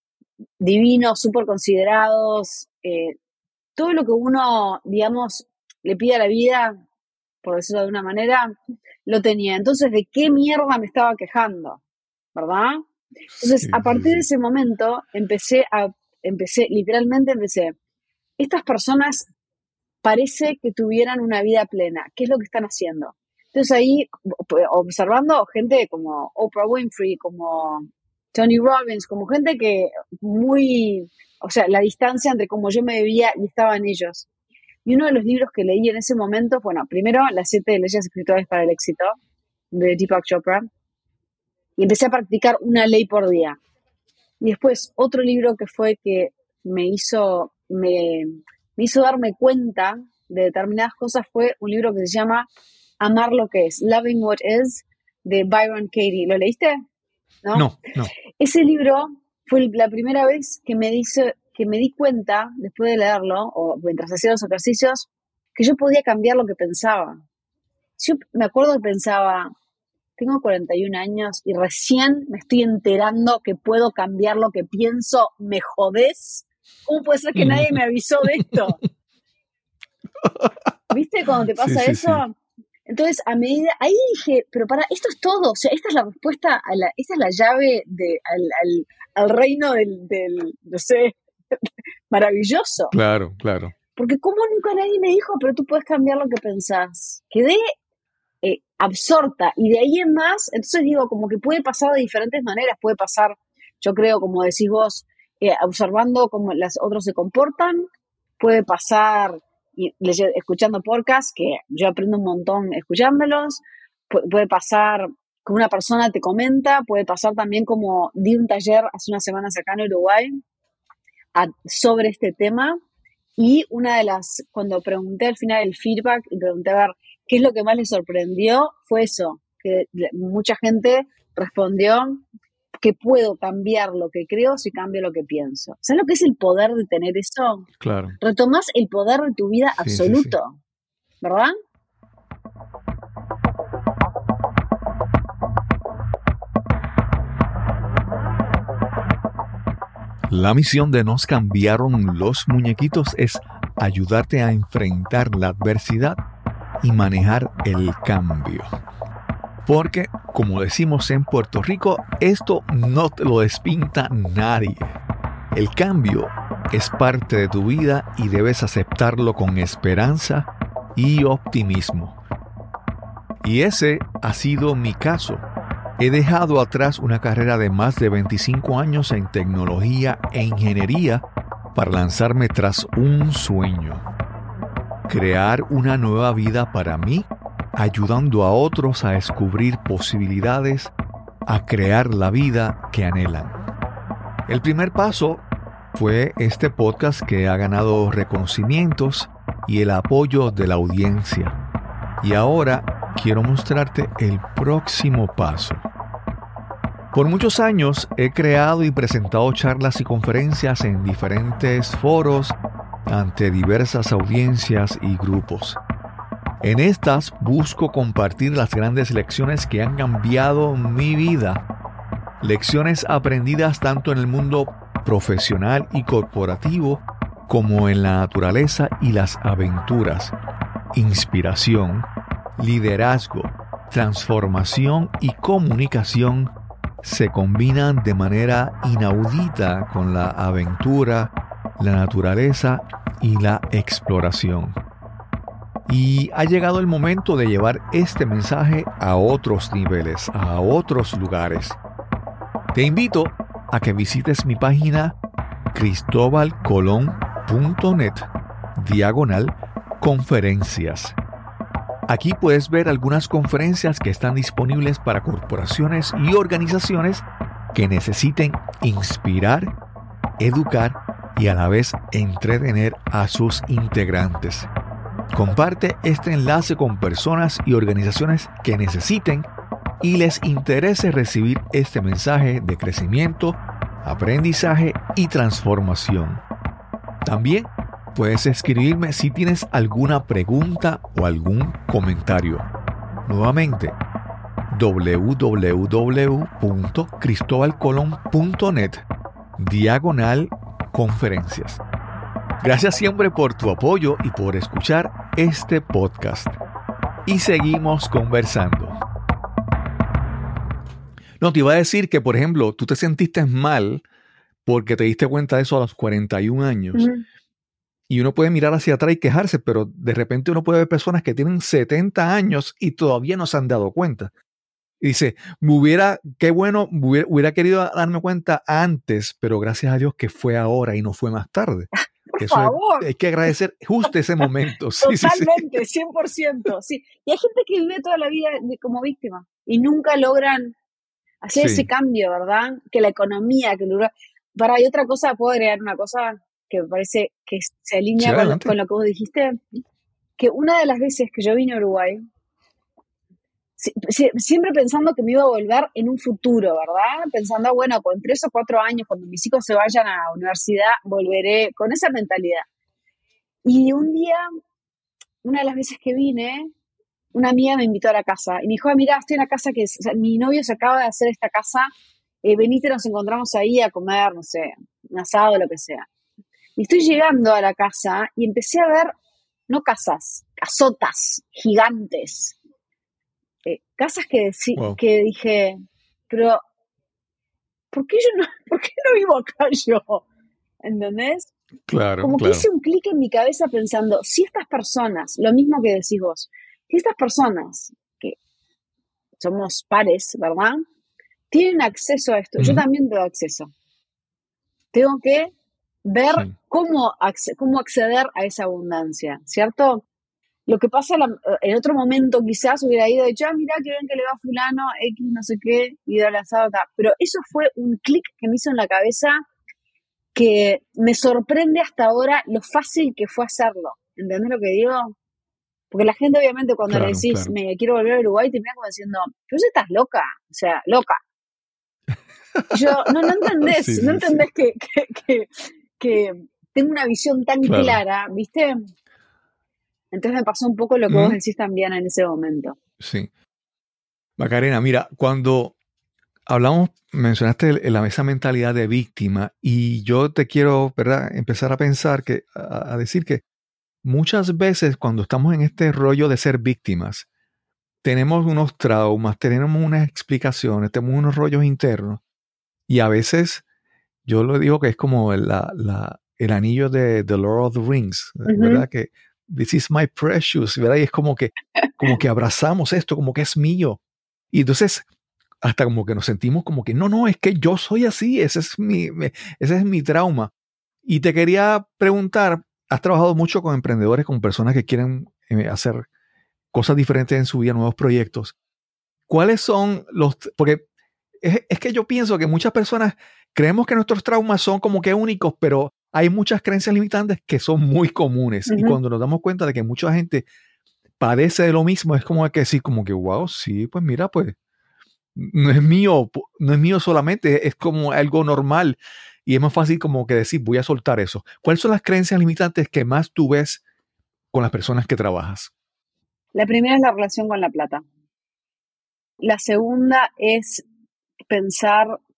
divinos, súper considerados, eh, todo lo que uno, digamos, le pide a la vida, por decirlo de una manera, lo tenía. Entonces, ¿de qué mierda me estaba quejando? ¿Verdad? Entonces, sí, a partir sí. de ese momento, empecé a, empecé, literalmente empecé, estas personas parece que tuvieran una vida plena. ¿Qué es lo que están haciendo? Entonces ahí, observando gente como Oprah Winfrey, como Tony Robbins, como gente que muy, o sea, la distancia entre cómo yo me veía y estaban ellos. Y uno de los libros que leí en ese momento, bueno, primero Las siete leyes espirituales para el éxito, de Deepak Chopra, y empecé a practicar una ley por día. Y después otro libro que fue que me hizo, me, me hizo darme cuenta de determinadas cosas fue un libro que se llama Amar lo que es, Loving What Is, de Byron Katie. ¿Lo leíste? ¿No? No, no. Ese libro fue la primera vez que me dice, que me di cuenta, después de leerlo, o mientras hacía los ejercicios, que yo podía cambiar lo que pensaba. Yo me acuerdo que pensaba, tengo cuarenta y un años y recién me estoy enterando que puedo cambiar lo que pienso, ¿me jodés? ¿Cómo puede ser que nadie me avisó de esto? ¿Viste cuando te pasa sí, sí, eso? Sí. Entonces, a medida, ahí dije, pero para, esto es todo, o sea, esta es la respuesta, a la, esta es la llave de, al, al, al reino del, del, no sé, maravilloso. Claro, claro. Porque como nunca nadie me dijo, pero tú puedes cambiar lo que pensás. Quedé eh, absorta, y de ahí en más, entonces digo, como que puede pasar de diferentes maneras, puede pasar, yo creo, como decís vos, eh, observando cómo los otros se comportan, puede pasar y escuchando podcasts, que yo aprendo un montón escuchándolos, Pu- puede pasar como una persona te comenta, puede pasar también como di un taller hace unas semanas acá en Uruguay a, sobre este tema, y una de las, cuando pregunté al final el feedback y pregunté a ver qué es lo que más les sorprendió, fue eso, que mucha gente respondió que puedo cambiar lo que creo si cambio lo que pienso. ¿Sabes lo que es el poder de tener eso? Claro. Retomás el poder de tu vida sí, absoluto, sí, sí. ¿Verdad? La misión de Nos Cambiaron los Muñequitos es ayudarte a enfrentar la adversidad y manejar el cambio. Porque, como decimos en Puerto Rico, esto no te lo despinta nadie. El cambio es parte de tu vida y debes aceptarlo con esperanza y optimismo. Y ese ha sido mi caso. He dejado atrás una carrera de más de veinticinco años en tecnología e ingeniería para lanzarme tras un sueño. Crear una nueva vida para mí, ayudando a otros a descubrir posibilidades, a crear la vida que anhelan. El primer paso fue este podcast que ha ganado reconocimientos y el apoyo de la audiencia. Y ahora quiero mostrarte el próximo paso. Por muchos años he creado y presentado charlas y conferencias en diferentes foros ante diversas audiencias y grupos. En estas busco compartir las grandes lecciones que han cambiado mi vida. Lecciones aprendidas tanto en el mundo profesional y corporativo como en la naturaleza y las aventuras, inspiración, liderazgo, transformación y comunicación se combinan de manera inaudita con la aventura, la naturaleza y la exploración. Y ha llegado el momento de llevar este mensaje a otros niveles, a otros lugares. Te invito a que visites mi página cristobalcolon.net diagonal conferencias. Aquí puedes ver algunas conferencias que están disponibles para corporaciones y organizaciones que necesiten inspirar, educar y a la vez entretener a sus integrantes. Comparte este enlace con personas y organizaciones que necesiten y les interese recibir este mensaje de crecimiento, aprendizaje y transformación. También puedes escribirme si tienes alguna pregunta o algún comentario. Nuevamente, w w w punto cristobalcolon punto net diagonal conferencias. Gracias siempre por tu apoyo y por escuchar este podcast. Y seguimos conversando. No, te iba a decir que, por ejemplo, tú te sentiste mal porque te diste cuenta de eso a los cuarenta y un años. Uh-huh. Y uno puede mirar hacia atrás y quejarse, pero de repente uno puede ver personas que tienen setenta años y todavía no se han dado cuenta. Y dice, me hubiera, qué bueno, hubiera, hubiera querido darme cuenta antes, pero gracias a Dios que fue ahora y no fue más tarde. Por Eso favor. Es, hay que agradecer justo ese momento. Sí, Totalmente, sí, sí. cien por ciento. Sí. Y hay gente que vive toda la vida como víctima y nunca logran hacer sí. ese cambio, ¿verdad? Que la economía, que logra... Para, hay otra cosa, puedo agregar una cosa que me parece que se alinea sí, con, lo, con lo que vos dijiste, que una de las veces que yo vine a Uruguay, si, si, siempre pensando que me iba a volver en un futuro, ¿verdad? Pensando, bueno, pues en tres o cuatro años, cuando mis hijos se vayan a la universidad, volveré con esa mentalidad. Y un día, una de las veces que vine, una amiga me invitó a la casa y me dijo, ah, mira, estoy en la casa que, o sea, mi novio se acaba de hacer esta casa, eh, venite, nos encontramos ahí a comer, no sé, un asado, lo que sea. Y estoy llegando a la casa y empecé a ver, no casas, casotas gigantes, eh, casas que, decí, wow. que dije, pero, ¿por qué yo no, por qué no vivo acá yo? ¿Entendés? Claro, Como claro. que hice un clic en mi cabeza pensando, si estas personas, lo mismo que decís vos, si estas personas, que somos pares, ¿verdad?, tienen acceso a esto, uh-huh. yo también tengo acceso. Tengo que ver sí. cómo, acce- cómo acceder a esa abundancia, ¿cierto? Lo que pasa la, en otro momento quizás hubiera ido y dicho, ah, mirá que ven que le va a fulano, X, no sé qué, y al asado, ta. Pero eso fue un clic que me hizo en la cabeza que me sorprende hasta ahora lo fácil que fue hacerlo. ¿Entendés lo que digo? Porque la gente obviamente cuando claro, le decís, claro. me quiero volver a Uruguay, te mira como diciendo, pero vos estás loca, o sea, loca. Y yo, no, no entendés, sí, sí, no entendés sí. que, que, que, que tengo una visión tan claro. clara, ¿viste? Entonces me pasó un poco lo que mm. vos decís también en ese momento. Sí. Macarena, mira, cuando hablamos, mencionaste la esa mentalidad de víctima y yo te quiero, ¿verdad?, empezar a pensar, que, a, a decir que muchas veces cuando estamos en este rollo de ser víctimas, tenemos unos traumas, tenemos unas explicaciones, tenemos unos rollos internos y a veces yo lo digo que es como la, la, el anillo de The Lord of the Rings, ¿verdad? Uh-huh. Que this is my precious, ¿verdad? Y es como que, como que abrazamos esto, como que es mío. Y entonces hasta como que nos sentimos como que no, no, es que yo soy así, ese es mi, ese es mi trauma. Y te quería preguntar, has trabajado mucho con emprendedores, con personas que quieren eh, hacer cosas diferentes en su vida, nuevos proyectos. ¿Cuáles son los...? Porque es, es que yo pienso que muchas personas creemos que nuestros traumas son como que únicos, pero hay muchas creencias limitantes que son muy comunes. Uh-huh. Y cuando nos damos cuenta de que mucha gente padece de lo mismo, es como que decir, como que, wow, sí, pues mira, pues no es mío, no es mío solamente, es como algo normal. Y es más fácil como que decir, voy a soltar eso. ¿Cuáles son las creencias limitantes que más tú ves con las personas que trabajas? La primera es la relación con la plata. La segunda es pensar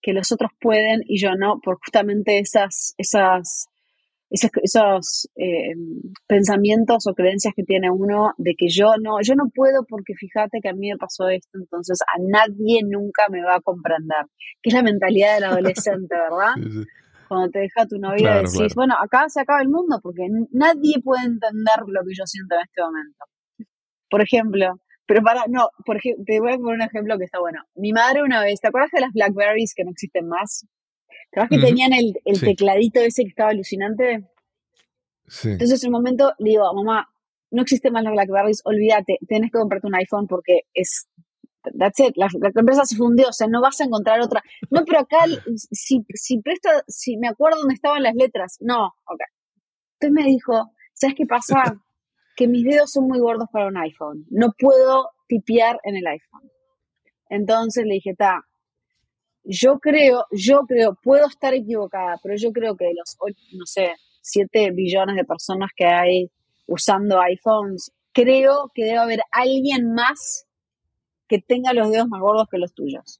que los otros pueden y yo no, por justamente esas, esas, esos, esos eh, pensamientos o creencias que tiene uno de que yo no, yo no puedo porque fíjate que a mí me pasó esto, entonces a nadie nunca me va a comprender, que es la mentalidad del adolescente, ¿verdad? Sí, sí. Cuando te deja tu novia Claro, decís, claro. bueno, acá se acaba el mundo porque n- nadie puede entender lo que yo siento en este momento. Por ejemplo, pero para, no, por ejemplo, te voy a poner un ejemplo que está bueno. Mi madre una vez, ¿te acuerdas de las Blackberries que no existen más? ¿Te acuerdas que Ujú. tenían el, el Sí, tecladito ese que estaba alucinante? sí. Entonces en un momento le digo, mamá, no existe más las Blackberries, olvídate, tienes que comprarte un iPhone porque es, that's it, la, la empresa se fundió, o sea, no vas a encontrar otra. No, pero acá, si, si presta, si me acuerdo dónde estaban las letras, no, ok. Entonces me dijo, ¿sabes qué pasa? Que mis dedos son muy gordos para un iPhone, no puedo tipear en el iPhone. Entonces le dije, ta, yo creo, yo creo, puedo estar equivocada, pero yo creo que de los, ocho, no sé, siete billones de personas que hay usando iPhones, creo que debe haber alguien más que tenga los dedos más gordos que los tuyos.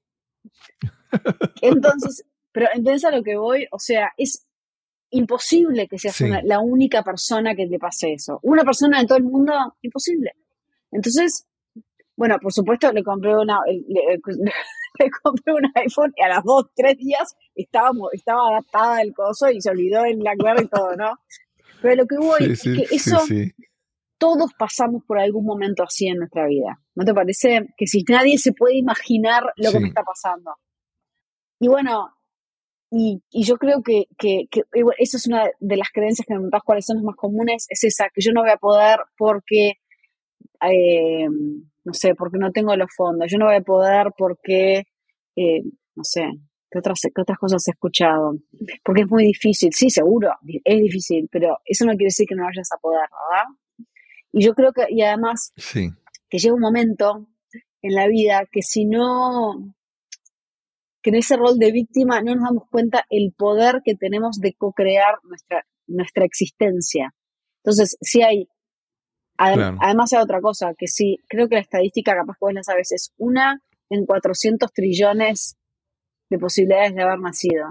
Entonces, pero entonces a lo que voy, o sea, es imposible que seas una, Sí, la única persona que te pase eso. Una persona en todo el mundo, imposible. Entonces, bueno, por supuesto le compré una, le, le compré un iPhone y a las dos, tres días estábamos, estaba adaptada el coso y se olvidó el BlackBerry y todo, ¿no? Pero lo que voy sí, es sí, que sí, eso, sí. todos pasamos por algún momento así en nuestra vida. ¿No te parece? Que si nadie se puede imaginar lo que me Sí, está pasando. Y bueno, y, y yo creo que, que, que y bueno, eso es una de las creencias que me preguntas cuáles son las más comunes, es esa, que yo no voy a poder porque eh, no sé, porque no tengo los fondos, yo no voy a poder porque, eh, no sé, ¿qué otras, qué otras cosas he escuchado? Porque es muy difícil, sí, seguro, es difícil, pero eso no quiere decir que no vayas a poder, ¿verdad? Y yo creo que, y además, sí. que llega un momento en la vida que si no, que en ese rol de víctima no nos damos cuenta el poder que tenemos de co-crear nuestra, nuestra existencia. Entonces, si hay Claro. Además hay otra cosa, que sí, creo que la estadística, capaz que vos la sabes, es una en cuatrocientos trillones de posibilidades de haber nacido.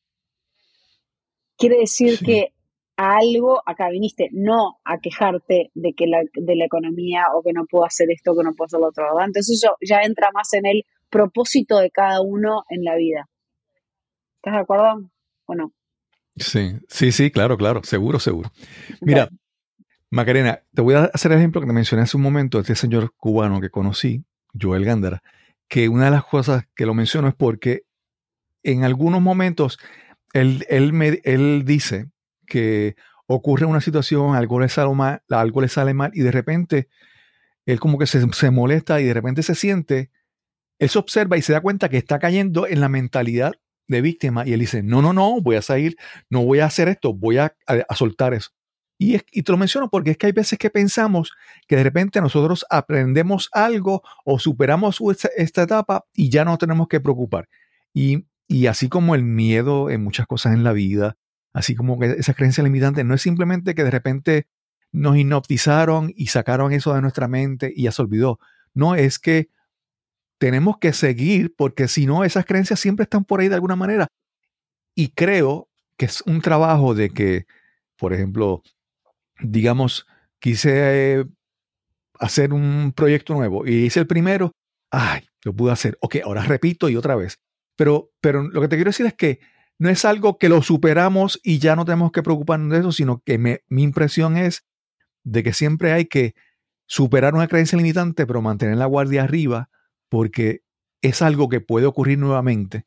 Quiere decir Sí. que a algo acá viniste, no a quejarte de que la, de la economía o que no puedo hacer esto, que no puedo hacer lo otro, ¿verdad? Entonces eso ya entra más en el propósito de cada uno en la vida. ¿Estás de acuerdo? Bueno, Sí, sí, sí, claro, claro, seguro, seguro. Mira, ok. Macarena, te voy a hacer el ejemplo que te mencioné hace un momento, este señor cubano que conocí, Joel Gándara, que una de las cosas que lo menciono es porque en algunos momentos él, él, me, él dice que ocurre una situación, algo le sale mal, algo le sale mal y de repente él como que se, se molesta y de repente se siente, él se observa y se da cuenta que está cayendo en la mentalidad de víctima y él dice, no, no, no, voy a salir, no voy a hacer esto, voy a, a, a soltar eso. Y, es, y te lo menciono porque es que hay veces que pensamos que de repente nosotros aprendemos algo o superamos esta, esta etapa y ya no tenemos que preocupar. Y, y así como el miedo en muchas cosas en la vida, así como que esa creencia limitante, no es simplemente que de repente nos hipnotizaron y sacaron eso de nuestra mente y ya se olvidó. No, es que tenemos que seguir porque si no, esas creencias siempre están por ahí de alguna manera. Y creo que es un trabajo de que, por ejemplo, digamos, quise eh, hacer un proyecto nuevo y hice el primero, ay, lo pude hacer. Ok, ahora repito y otra vez. Pero, pero lo que te quiero decir es que no es algo que lo superamos y ya no tenemos que preocuparnos de eso, sino que me, mi impresión es de que siempre hay que superar una creencia limitante, pero mantener la guardia arriba, porque es algo que puede ocurrir nuevamente.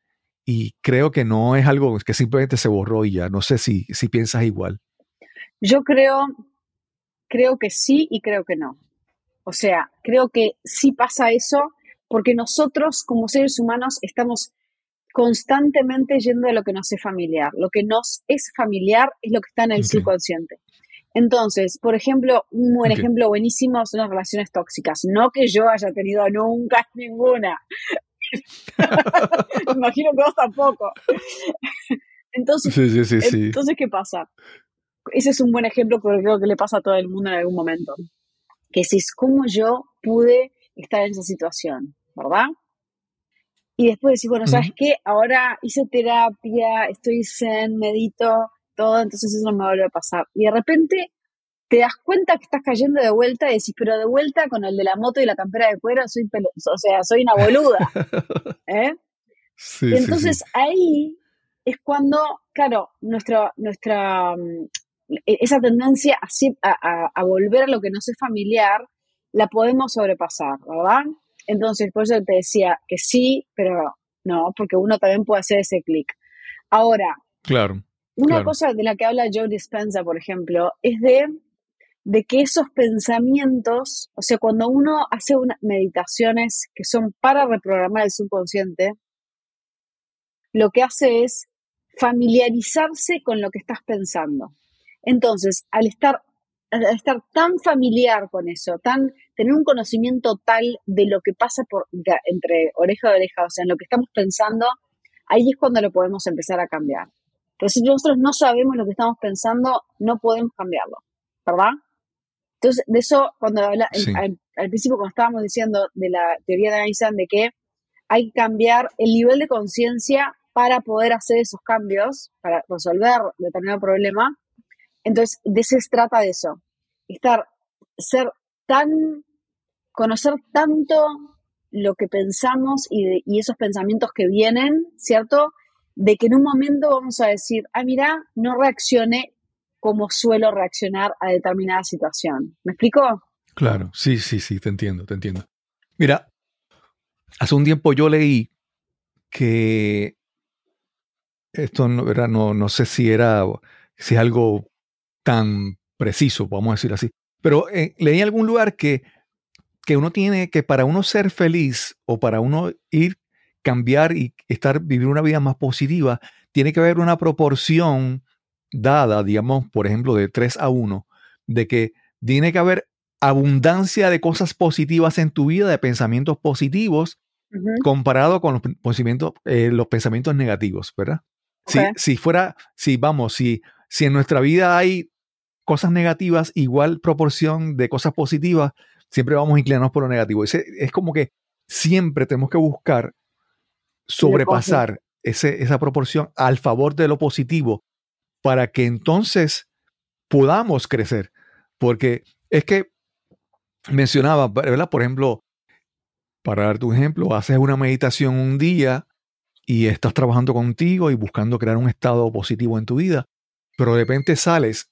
Y creo que no es algo que simplemente se borró y ya. No sé si, si piensas igual. Yo creo, creo que sí y creo que no. O sea, creo que sí pasa eso porque nosotros como seres humanos estamos constantemente yendo de lo que nos es familiar. Lo que nos es familiar es lo que está en el Okay. subconsciente. Entonces, por ejemplo, un buen Okay. ejemplo buenísimo son las relaciones tóxicas. No que yo haya tenido nunca ninguna. Imagino que vos tampoco. Entonces, Sí, sí, sí, sí. entonces, ¿qué pasa? Ese es un buen ejemplo que creo que le pasa a todo el mundo en algún momento. Que si es cómo yo pude estar en esa situación, ¿verdad? Y después decís, bueno, ¿sabes Ujú. qué? Ahora hice terapia, estoy zen, medito, todo, entonces eso no me vuelve a pasar. Y de repente te das cuenta que estás cayendo de vuelta y decís, pero de vuelta con el de la moto y la campera de cuero, soy pelo- o sea, soy una boluda, ¿eh? Y Sí, sí, sí. entonces ahí es cuando, claro, nuestra, nuestra mm, e- esa tendencia a, sie- a, a- a volver a lo que nos es familiar, la podemos sobrepasar, ¿verdad? Entonces, por eso te decía que sí, pero no, porque uno también puede hacer ese clic. Ahora, Claro, una claro. cosa de la que habla Joe Dispenza, por ejemplo, es de, de que esos pensamientos, o sea, cuando uno hace unas meditaciones que son para reprogramar el subconsciente, lo que hace es familiarizarse con lo que estás pensando. Entonces, al estar, al estar tan familiar con eso, tan, tener un conocimiento tal de lo que pasa por, de- entre oreja y oreja, o sea, en lo que estamos pensando, ahí es cuando lo podemos empezar a cambiar. Pero si nosotros no sabemos lo que estamos pensando, no podemos cambiarlo, ¿verdad? Entonces, de eso, cuando habla, en- Sí, al, al principio, cuando estábamos diciendo de la teoría de Einstein, de que hay que cambiar el nivel de conciencia para poder hacer esos cambios, para resolver determinado problema. Entonces, de eso se trata de eso. Estar, ser tan, conocer tanto lo que pensamos y, de- y esos pensamientos que vienen, ¿cierto? De que en un momento vamos a decir, ah, mira, no reaccioné como suelo reaccionar a determinada situación. ¿Me explico? claro. Sí, sí, sí, te entiendo, te entiendo. Mira, hace un tiempo yo leí que esto no, era, no, no sé si era, si es algo tan preciso, vamos a decir así, pero eh, leí en algún lugar que, que uno tiene que para uno ser feliz o para uno ir, cambiar y estar, vivir una vida más positiva, tiene que haber una proporción dada, digamos, por ejemplo, de tres a uno, de que tiene que haber abundancia de cosas positivas en tu vida, de pensamientos positivos, Ujú. comparado con los pensamientos, eh, los pensamientos negativos, ¿verdad? Ok, Si, si fuera, si vamos, si, si en nuestra vida hay cosas negativas, igual proporción de cosas positivas, siempre vamos a inclinarnos por lo negativo. Ese, es como que siempre tenemos que buscar lo positivo. sobrepasar ese, esa proporción al favor de lo positivo para que entonces podamos crecer. Porque es que mencionaba, ¿verdad? Por ejemplo, para darte un ejemplo, haces una meditación un día y estás trabajando contigo y buscando crear un estado positivo en tu vida, pero de repente sales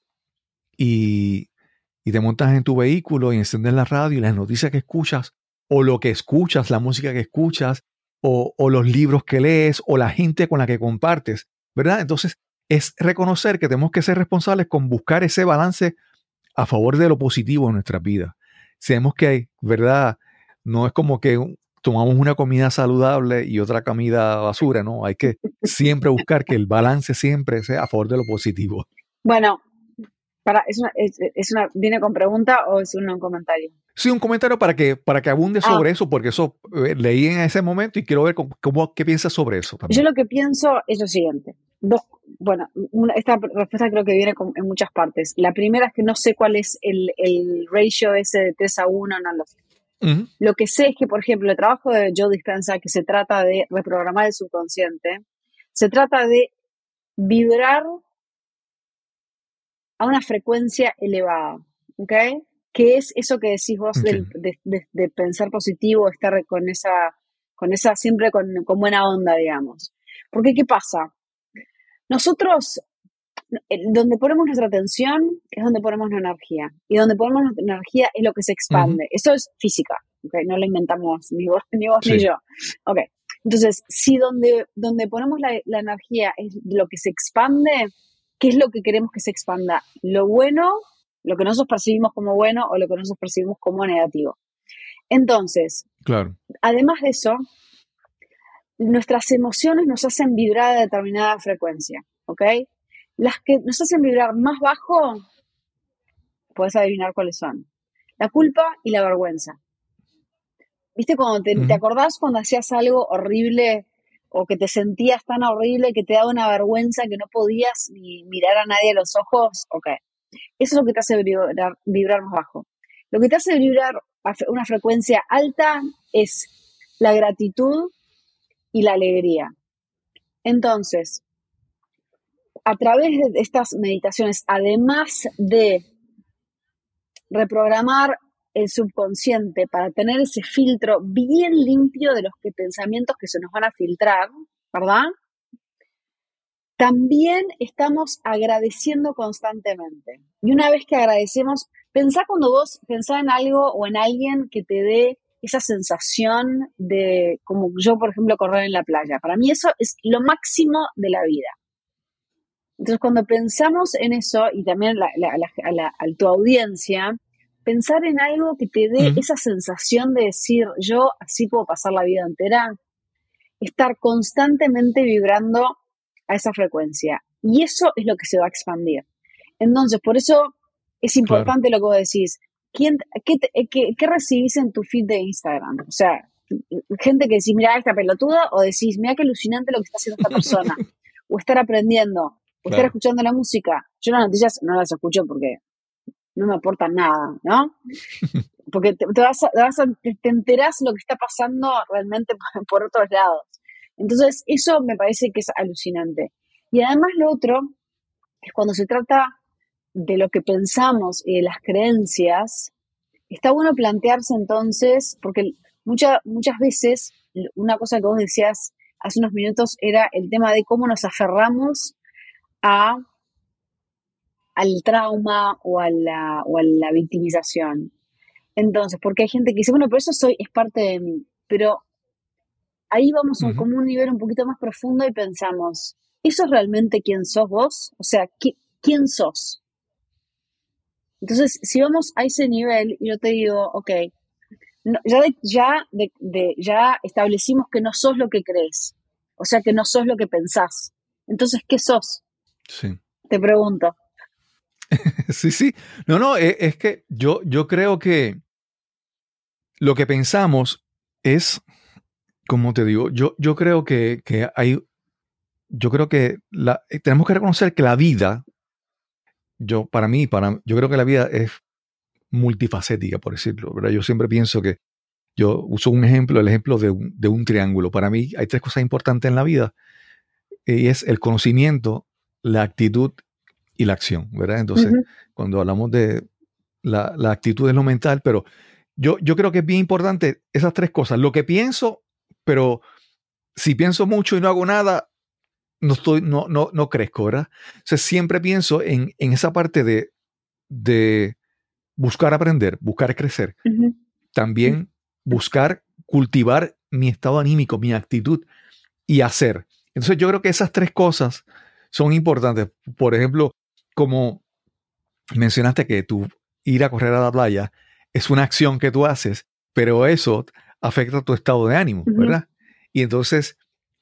y, y te montas en tu vehículo y enciendes la radio y las noticias que escuchas, o lo que escuchas, la música que escuchas, o, o los libros que lees, o la gente con la que compartes, ¿verdad? Entonces, es reconocer que tenemos que ser responsables con buscar ese balance a favor de lo positivo en nuestra vida. Sabemos que, ¿verdad? No es como que un- tomamos una comida saludable y otra comida basura, ¿no? Hay que siempre buscar que el balance siempre sea a favor de lo positivo. Bueno, para, es una, es, es una, ¿viene con pregunta o es un comentario? Sí, un comentario para que, para que abunde Ah, sobre eso, porque eso eh, leí en ese momento y quiero ver cómo, cómo- qué piensas sobre eso yo también. lo que pienso es lo siguiente. Dos, bueno, una- esta respuesta creo que viene con- en muchas partes. La primera es que no sé cuál es el, el ratio ese de tres a uno, no lo sé. Ujú. Lo que sé es que, por ejemplo, el trabajo de Joe Dispenza, que se trata de reprogramar el subconsciente, se trata de vibrar a una frecuencia elevada, ¿ok? Que es eso que decís vos del- Entiendo. de, de- de pensar positivo, estar con esa, con esa siempre con, con buena onda, digamos. Porque, ¿qué pasa? Nosotros, eh, donde ponemos nuestra atención es donde ponemos la energía. Y donde ponemos nuestra energía es lo que se Ujú. expande. Eso es física, ¿ok? No lo inventamos ni vos ni, vos, ni Sí, yo. Ok. Entonces, si donde, donde ponemos la, la energía es lo que se expande, ¿qué es lo que queremos que se expanda? Lo bueno, lo que nosotros percibimos como bueno o lo que nosotros percibimos como negativo. Entonces, claro. además de eso, nuestras emociones nos hacen vibrar a determinada frecuencia, ¿ok? Las que nos hacen vibrar más bajo, puedes adivinar cuáles son. La culpa y la vergüenza. ¿Viste cuando te, te Ujú. acordás cuando hacías algo horrible o que te sentías tan horrible que te daba una vergüenza que no podías ni mirar a nadie a los ojos? Ok. Eso es lo que te hace vibrar, vibrar más bajo. Lo que te hace vibrar a una frecuencia alta es la gratitud, y la alegría. Entonces, a través de estas meditaciones, además de reprogramar el subconsciente para tener ese filtro bien limpio de los que pensamientos que se nos van a filtrar, ¿verdad? También estamos agradeciendo constantemente. Y una vez que agradecemos, pensá cuando vos pensás en algo o en alguien que te dé esa sensación de, como yo, por ejemplo, correr en la playa. Para mí eso es lo máximo de la vida. Entonces, cuando pensamos en eso, y también la, la, la, a, la, a tu audiencia, pensar en algo que te dé Mm. esa sensación de decir, yo así puedo pasar la vida entera, estar constantemente vibrando a esa frecuencia. Y eso es lo que se va a expandir. Entonces, por eso es importante claro. Lo que vos decís. ¿Quién, qué, qué, ¿Qué recibís en tu feed de Instagram? O sea, gente que decís, mira esta pelotuda, o decís, mira qué alucinante lo que está haciendo esta persona. O estar aprendiendo, o claro. Estar escuchando la música. Yo las noticias no las escucho porque no me aportan nada, ¿no? Porque te, te, vas a, te, vas a, te enterás lo que está pasando realmente por, por otros lados. Entonces, eso me parece que es alucinante. Y además lo otro es cuando se trata de lo que pensamos y de las creencias, está bueno plantearse entonces, porque mucha, muchas veces, una cosa que vos decías hace unos minutos era el tema de cómo nos aferramos a, al trauma o a, la, o a la victimización. Entonces, porque hay gente que dice, bueno, pero eso soy, es parte de mí, pero ahí vamos a un, uh-huh. como un nivel un poquito más profundo y pensamos, ¿eso es realmente quién sos vos? O sea, ¿qui- ¿quién sos? Entonces, si vamos a ese nivel, yo te digo, ok, no, ya, de, ya, de, de, ya establecimos que no sos lo que crees, o sea, que no sos lo que pensás. Entonces, ¿qué sos? Sí. Te pregunto. sí, sí. No, no, es, es que yo, yo creo que lo que pensamos es, como te digo, yo, yo creo que, que hay, yo creo que la, tenemos que reconocer que la vida, yo, para mí, para, yo creo que la vida es multifacética, por decirlo, ¿verdad? Yo siempre pienso que, yo uso un ejemplo, el ejemplo de un, de un triángulo. Para mí hay tres cosas importantes en la vida, y es el conocimiento, la actitud y la acción, ¿verdad? Entonces, uh-huh. cuando hablamos de la, la actitud es lo mental, pero yo, yo creo que es bien importante esas tres cosas. Lo que pienso, pero si pienso mucho y no hago nada, no, estoy, no, no, no crezco, ¿verdad? Entonces, siempre pienso en, en esa parte de, de buscar aprender, buscar crecer. Uh-huh. También buscar cultivar mi estado anímico, mi actitud y hacer. Entonces yo creo que esas tres cosas son importantes. Por ejemplo, como mencionaste que tú ir a correr a la playa es una acción que tú haces, pero eso afecta tu estado de ánimo, uh-huh. ¿verdad? Y entonces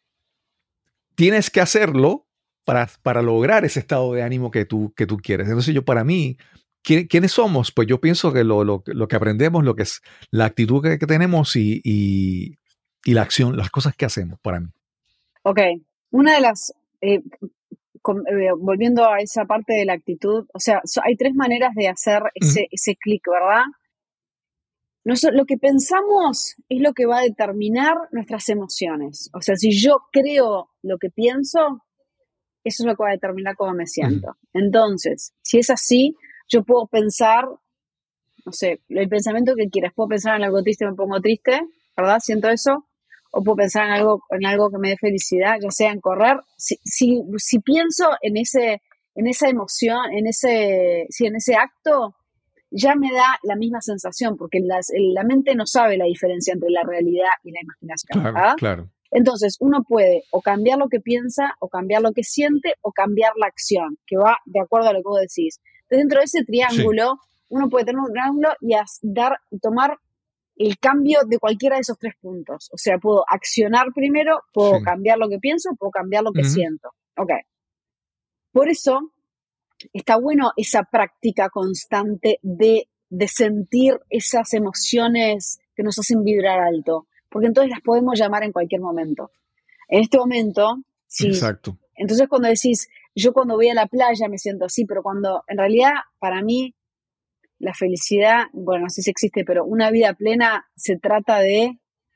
tienes que hacerlo para, para lograr ese estado de ánimo que tú, que tú quieres. Entonces yo, para mí, ¿quiénes somos? Pues yo pienso que lo, lo, lo que aprendemos, lo que es la actitud que, que tenemos y, y, y la acción, las cosas que hacemos, para mí. Ok, una de las, eh, con, eh, volviendo a esa parte de la actitud, o sea, so, hay tres maneras de hacer ese, uh-huh. ese clic, ¿verdad? Nosotros, lo que pensamos es lo que va a determinar nuestras emociones. O sea, si yo creo lo que pienso, eso es lo que va a determinar cómo me siento. Uh-huh. Entonces, si es así, yo puedo pensar, no sé, el pensamiento que quieras. Puedo pensar en algo triste, me pongo triste, ¿verdad? Siento eso. O puedo pensar en algo, en algo que me dé felicidad, ya sea en correr. Si, si, si pienso en ese, en esa emoción, en ese, sí, en ese acto, ya me da la misma sensación, porque las, la mente no sabe la diferencia entre la realidad y la imaginación. Claro, ¿verdad? claro. Entonces, uno puede o cambiar lo que piensa, o cambiar lo que siente, o cambiar la acción, que va de acuerdo a lo que vos decís. Entonces, dentro de ese triángulo, sí. uno puede tener un triángulo y as, dar y tomar el cambio de cualquiera de esos tres puntos. O sea, puedo accionar primero, puedo sí. cambiar lo que pienso, puedo cambiar lo que uh-huh. siento. Ok. Por eso, está bueno esa práctica constante de, de sentir esas emociones que nos hacen vibrar alto. Porque entonces las podemos llamar en cualquier momento. En este momento, sí. Exacto. Entonces cuando decís, yo cuando voy a la playa me siento así, pero cuando, en realidad, para mí, la felicidad, bueno, no sé si existe, pero una vida plena se trata de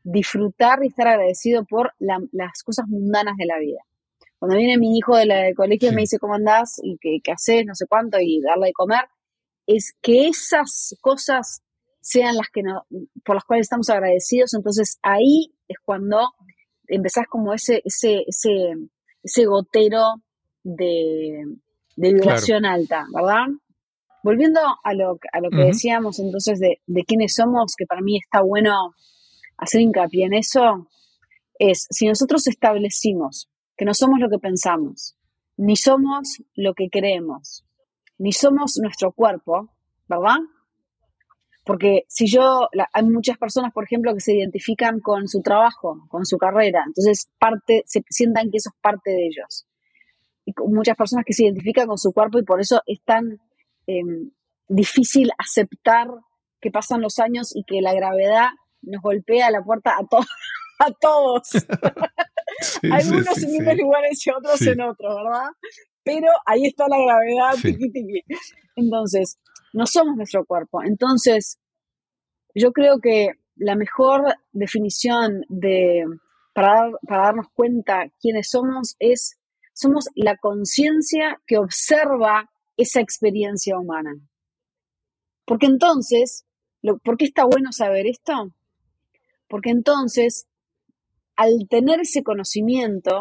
disfrutar y estar agradecido por la, las cosas mundanas de la vida. Cuando viene mi hijo del de colegio sí. y me dice cómo andás y qué, qué haces, no sé cuánto, y darle de comer, es que esas cosas sean las que no, por las cuales estamos agradecidos. Entonces ahí es cuando empezás como ese, ese, ese, ese gotero de, de vibración claro. alta, ¿verdad? Volviendo a lo, a lo que uh-huh. decíamos entonces de, de quiénes somos, que para mí está bueno hacer hincapié en eso, es si nosotros establecimos que no somos lo que pensamos, ni somos lo que creemos, ni somos nuestro cuerpo, ¿verdad? Porque si yo, la, hay muchas personas, por ejemplo, que se identifican con su trabajo, con su carrera, entonces parte, se sientan que eso es parte de ellos. Y con muchas personas que se identifican con su cuerpo y por eso es tan eh, difícil aceptar que pasan los años y que la gravedad nos golpea la puerta a, to- a todos. Sí, algunos sí, sí, en unos sí. lugares y otros sí. en otros, ¿verdad? Pero ahí está la gravedad, sí. tiqui, tiqui. Entonces, no somos nuestro cuerpo. Entonces, yo creo que la mejor definición de para, dar, para darnos cuenta quiénes somos es, somos la conciencia que observa esa experiencia humana. Porque entonces, lo, ¿por qué está bueno saber esto? Porque entonces, al tener ese conocimiento,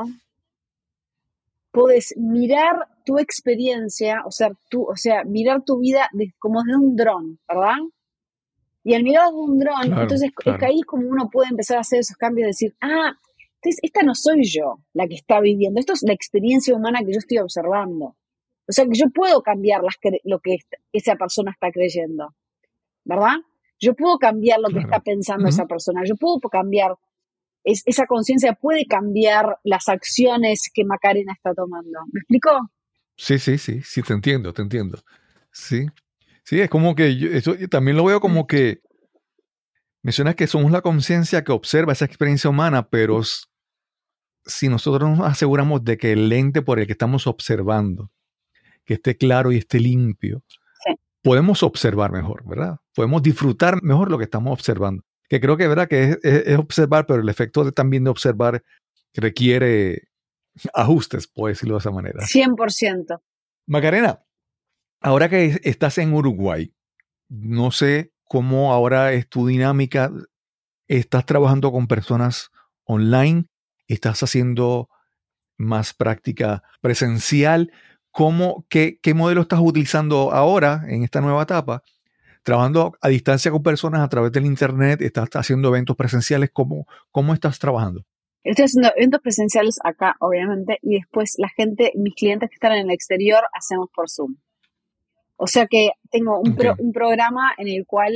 podés mirar tu experiencia, o sea, tú, o sea, mirar tu vida de, como de un dron, ¿verdad? Y al mirar de un dron, claro, entonces claro. es que ahí es como uno puede empezar a hacer esos cambios, decir, ah, entonces esta no soy yo la que está viviendo, esto es la experiencia humana que yo estoy observando. O sea, que yo puedo cambiar las cre- lo que esa persona está creyendo, ¿verdad? Yo puedo cambiar lo claro. que está pensando uh-huh. esa persona, yo puedo cambiar, es, esa conciencia puede cambiar las acciones que Macarena está tomando. ¿Me explico? Sí, sí, sí, sí, te entiendo, te entiendo. Sí, sí, es como que yo, eso, yo también lo veo como que mencionas que somos la conciencia que observa esa experiencia humana, pero si nosotros nos aseguramos de que el lente por el que estamos observando, que esté claro y esté limpio, sí. podemos observar mejor, ¿verdad? Podemos disfrutar mejor lo que estamos observando. Que creo que, ¿verdad? que es, es, es observar, pero el efecto de, también de observar requiere ajustes, por decirlo de esa manera. cien por ciento. Macarena, ahora que estás en Uruguay, no sé cómo ahora es tu dinámica. ¿Estás trabajando con personas online? ¿Estás haciendo más práctica presencial? ¿Cómo, qué, qué modelo estás utilizando ahora en esta nueva etapa? ¿Trabajando a distancia con personas a través del internet? ¿Estás haciendo eventos presenciales? ¿Cómo, cómo estás trabajando? Estoy haciendo eventos presenciales acá, obviamente, y después la gente, mis clientes que están en el exterior, hacemos por Zoom. O sea que tengo un, okay. pro, un programa en el cual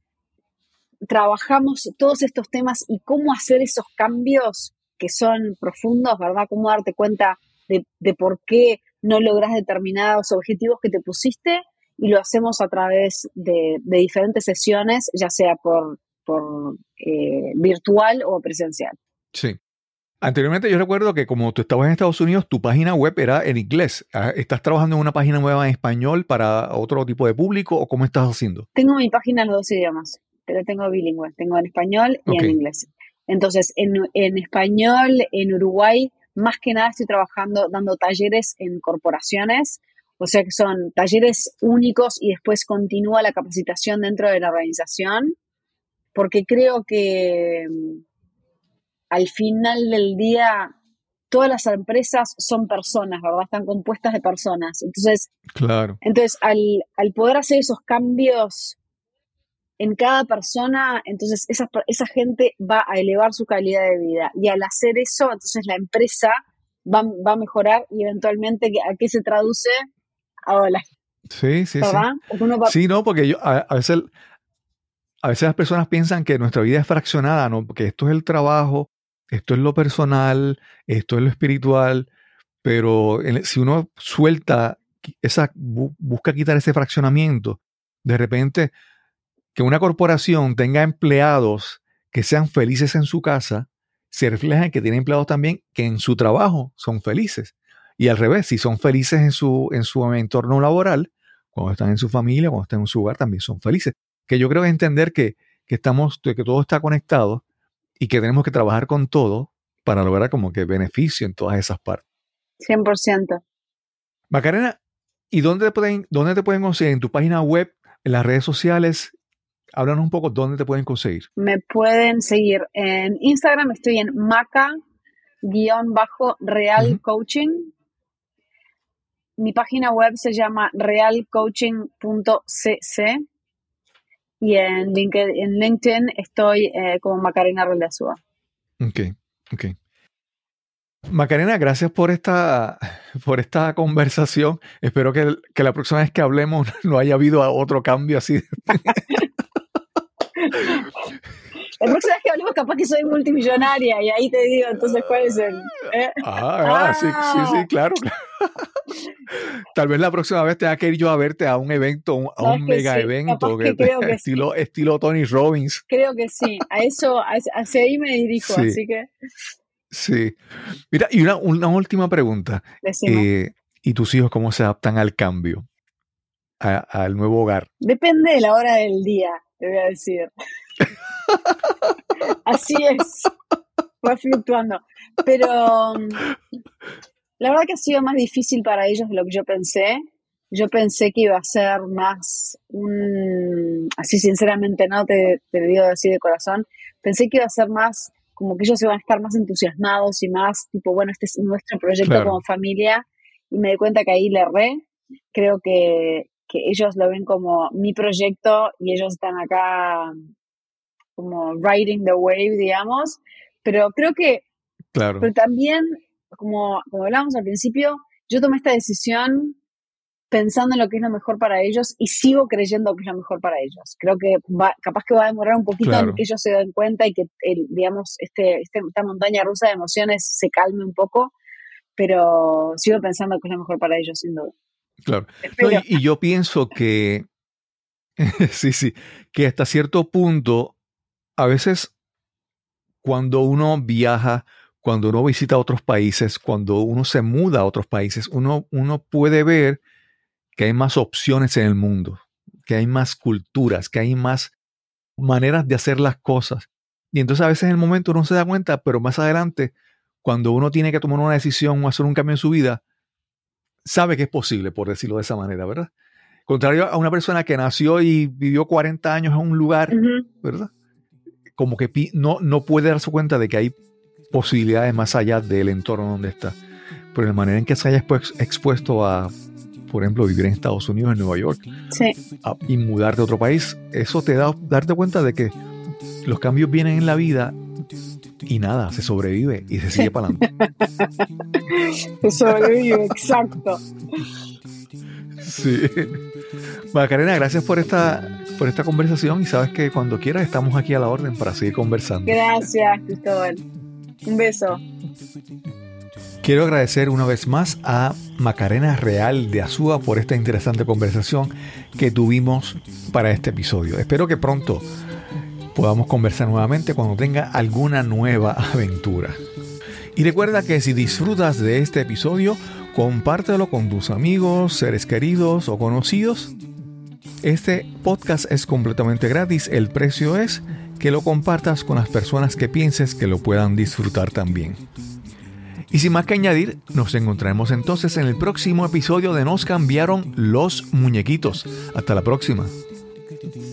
trabajamos todos estos temas y cómo hacer esos cambios que son profundos, ¿verdad? Cómo darte cuenta de, de por qué no logras determinados objetivos que te pusiste, y lo hacemos a través de, de diferentes sesiones, ya sea por, por eh, virtual o presencial. Sí. Anteriormente yo recuerdo que como tú estabas en Estados Unidos, tu página web era en inglés. ¿Estás trabajando en una página web en español para otro tipo de público o cómo estás haciendo? Tengo mi página en los dos idiomas, pero tengo bilingüe. Tengo en español y okay. en inglés. Entonces, en, en español, en Uruguay, más que nada estoy trabajando, dando talleres en corporaciones, o sea que son talleres únicos y después continúa la capacitación dentro de la organización, porque creo que al final del día todas las empresas son personas, ¿verdad? Están compuestas de personas. Entonces, claro. entonces al, al poder hacer esos cambios en cada persona, entonces esa, esa gente va a elevar su calidad de vida. Y al hacer eso, entonces la empresa va, va a mejorar y eventualmente ¿a qué se traduce? A dólares. Sí, sí, ¿verdad? sí. Uno va... Sí, no, porque yo, a, a veces... A veces las personas piensan que nuestra vida es fraccionada, ¿no? Porque esto es el trabajo, esto es lo personal, esto es lo espiritual, pero si uno suelta, esa, busca quitar ese fraccionamiento, de repente que una corporación tenga empleados que sean felices en su casa, se refleja en que tiene empleados también que en su trabajo son felices. Y al revés, si son felices en su, en su entorno laboral, cuando están en su familia, cuando están en su hogar, también son felices. Que yo creo que entender que, que estamos, que todo está conectado y que tenemos que trabajar con todo para lograr como que beneficio en todas esas partes. cien por ciento. Macarena, ¿y dónde te pueden, dónde te pueden conseguir? ¿En tu página web, en las redes sociales? Háblanos un poco dónde te pueden conseguir. Me pueden seguir en Instagram, estoy en maca-real Ujú. coaching. Mi página web se llama real coaching punto c c y en LinkedIn, en LinkedIn estoy eh, como Macarena Real de Azúa. Ok, ok. Macarena, gracias por esta, por esta conversación. Espero que, que la próxima vez que hablemos no haya habido otro cambio así. La próxima vez que hablemos capaz que soy multimillonaria y ahí te digo, entonces, ¿cuál es el...? ¿Eh? Ah, ah, sí, sí, sí, claro. Tal vez la próxima vez tenga que ir yo a verte a un evento, un- a ¿Sabes un que mega sí? evento, Capaz que que- creo que estilo, estilo Tony Robbins. Creo que sí, a eso, a- hacia ahí me dirijo, Sí. así que Sí. Mira, y una, una última pregunta. decime. Eh, ¿y tus hijos cómo se adaptan al cambio, a- al nuevo hogar? Depende de la hora del día, te voy a decir. Así es, va fluctuando. Pero mm, la verdad que ha sido más difícil para ellos de lo que yo pensé. Yo pensé que iba a ser más, un, así sinceramente, no te, te lo digo así de corazón, pensé que iba a ser más, como que ellos iban a estar más entusiasmados y más tipo, bueno, este es nuestro proyecto Claro. como familia, y me di cuenta que ahí le erré. Creo que, que ellos lo ven como mi proyecto y ellos están acá como riding the wave, digamos, pero creo que Claro, pero también, como, como hablábamos al principio, yo tomé esta decisión pensando en lo que es lo mejor para ellos y sigo creyendo que es lo mejor para ellos. Creo que va, capaz que va a demorar un poquito Claro. en que ellos se den cuenta y que, el, digamos, este, este, esta montaña rusa de emociones se calme un poco, pero sigo pensando que es lo mejor para ellos, sin duda. claro. No, Espero. y, y yo pienso que, sí, sí, que hasta cierto punto, a veces cuando uno viaja, cuando uno visita otros países, cuando uno se muda a otros países, uno, uno puede ver que hay más opciones en el mundo, que hay más culturas, que hay más maneras de hacer las cosas. Y entonces a veces en el momento uno se da cuenta, pero más adelante, cuando uno tiene que tomar una decisión o hacer un cambio en su vida, sabe que es posible, por decirlo de esa manera, ¿verdad? Contrario a una persona que nació y vivió cuarenta años en un lugar, Ujú. ¿verdad? Como que pi- no, no puede darse cuenta de que hay posibilidades más allá del entorno donde está. Pero la manera en que se haya expu- expuesto a, por ejemplo, vivir en Estados Unidos, en Nueva York, Sí, a- y mudarte a otro país, eso te da darte cuenta de que los cambios vienen en la vida y nada, se sobrevive y se sigue para adelante. que sobrevive, exacto. Sí. Macarena, gracias por esta, por esta conversación y sabes que cuando quieras estamos aquí a la orden para seguir conversando. Gracias, Cristóbal. Un beso. Quiero agradecer una vez más a Macarena Real de Azúa por esta interesante conversación que tuvimos para este episodio. Espero que pronto podamos conversar nuevamente cuando tenga alguna nueva aventura. Y recuerda que si disfrutas de este episodio, compártelo con tus amigos, seres queridos o conocidos. Este podcast es completamente gratis. El precio es que lo compartas con las personas que pienses que lo puedan disfrutar también. Y sin más que añadir, nos encontraremos entonces en el próximo episodio de Nos cambiaron los muñequitos. Hasta la próxima.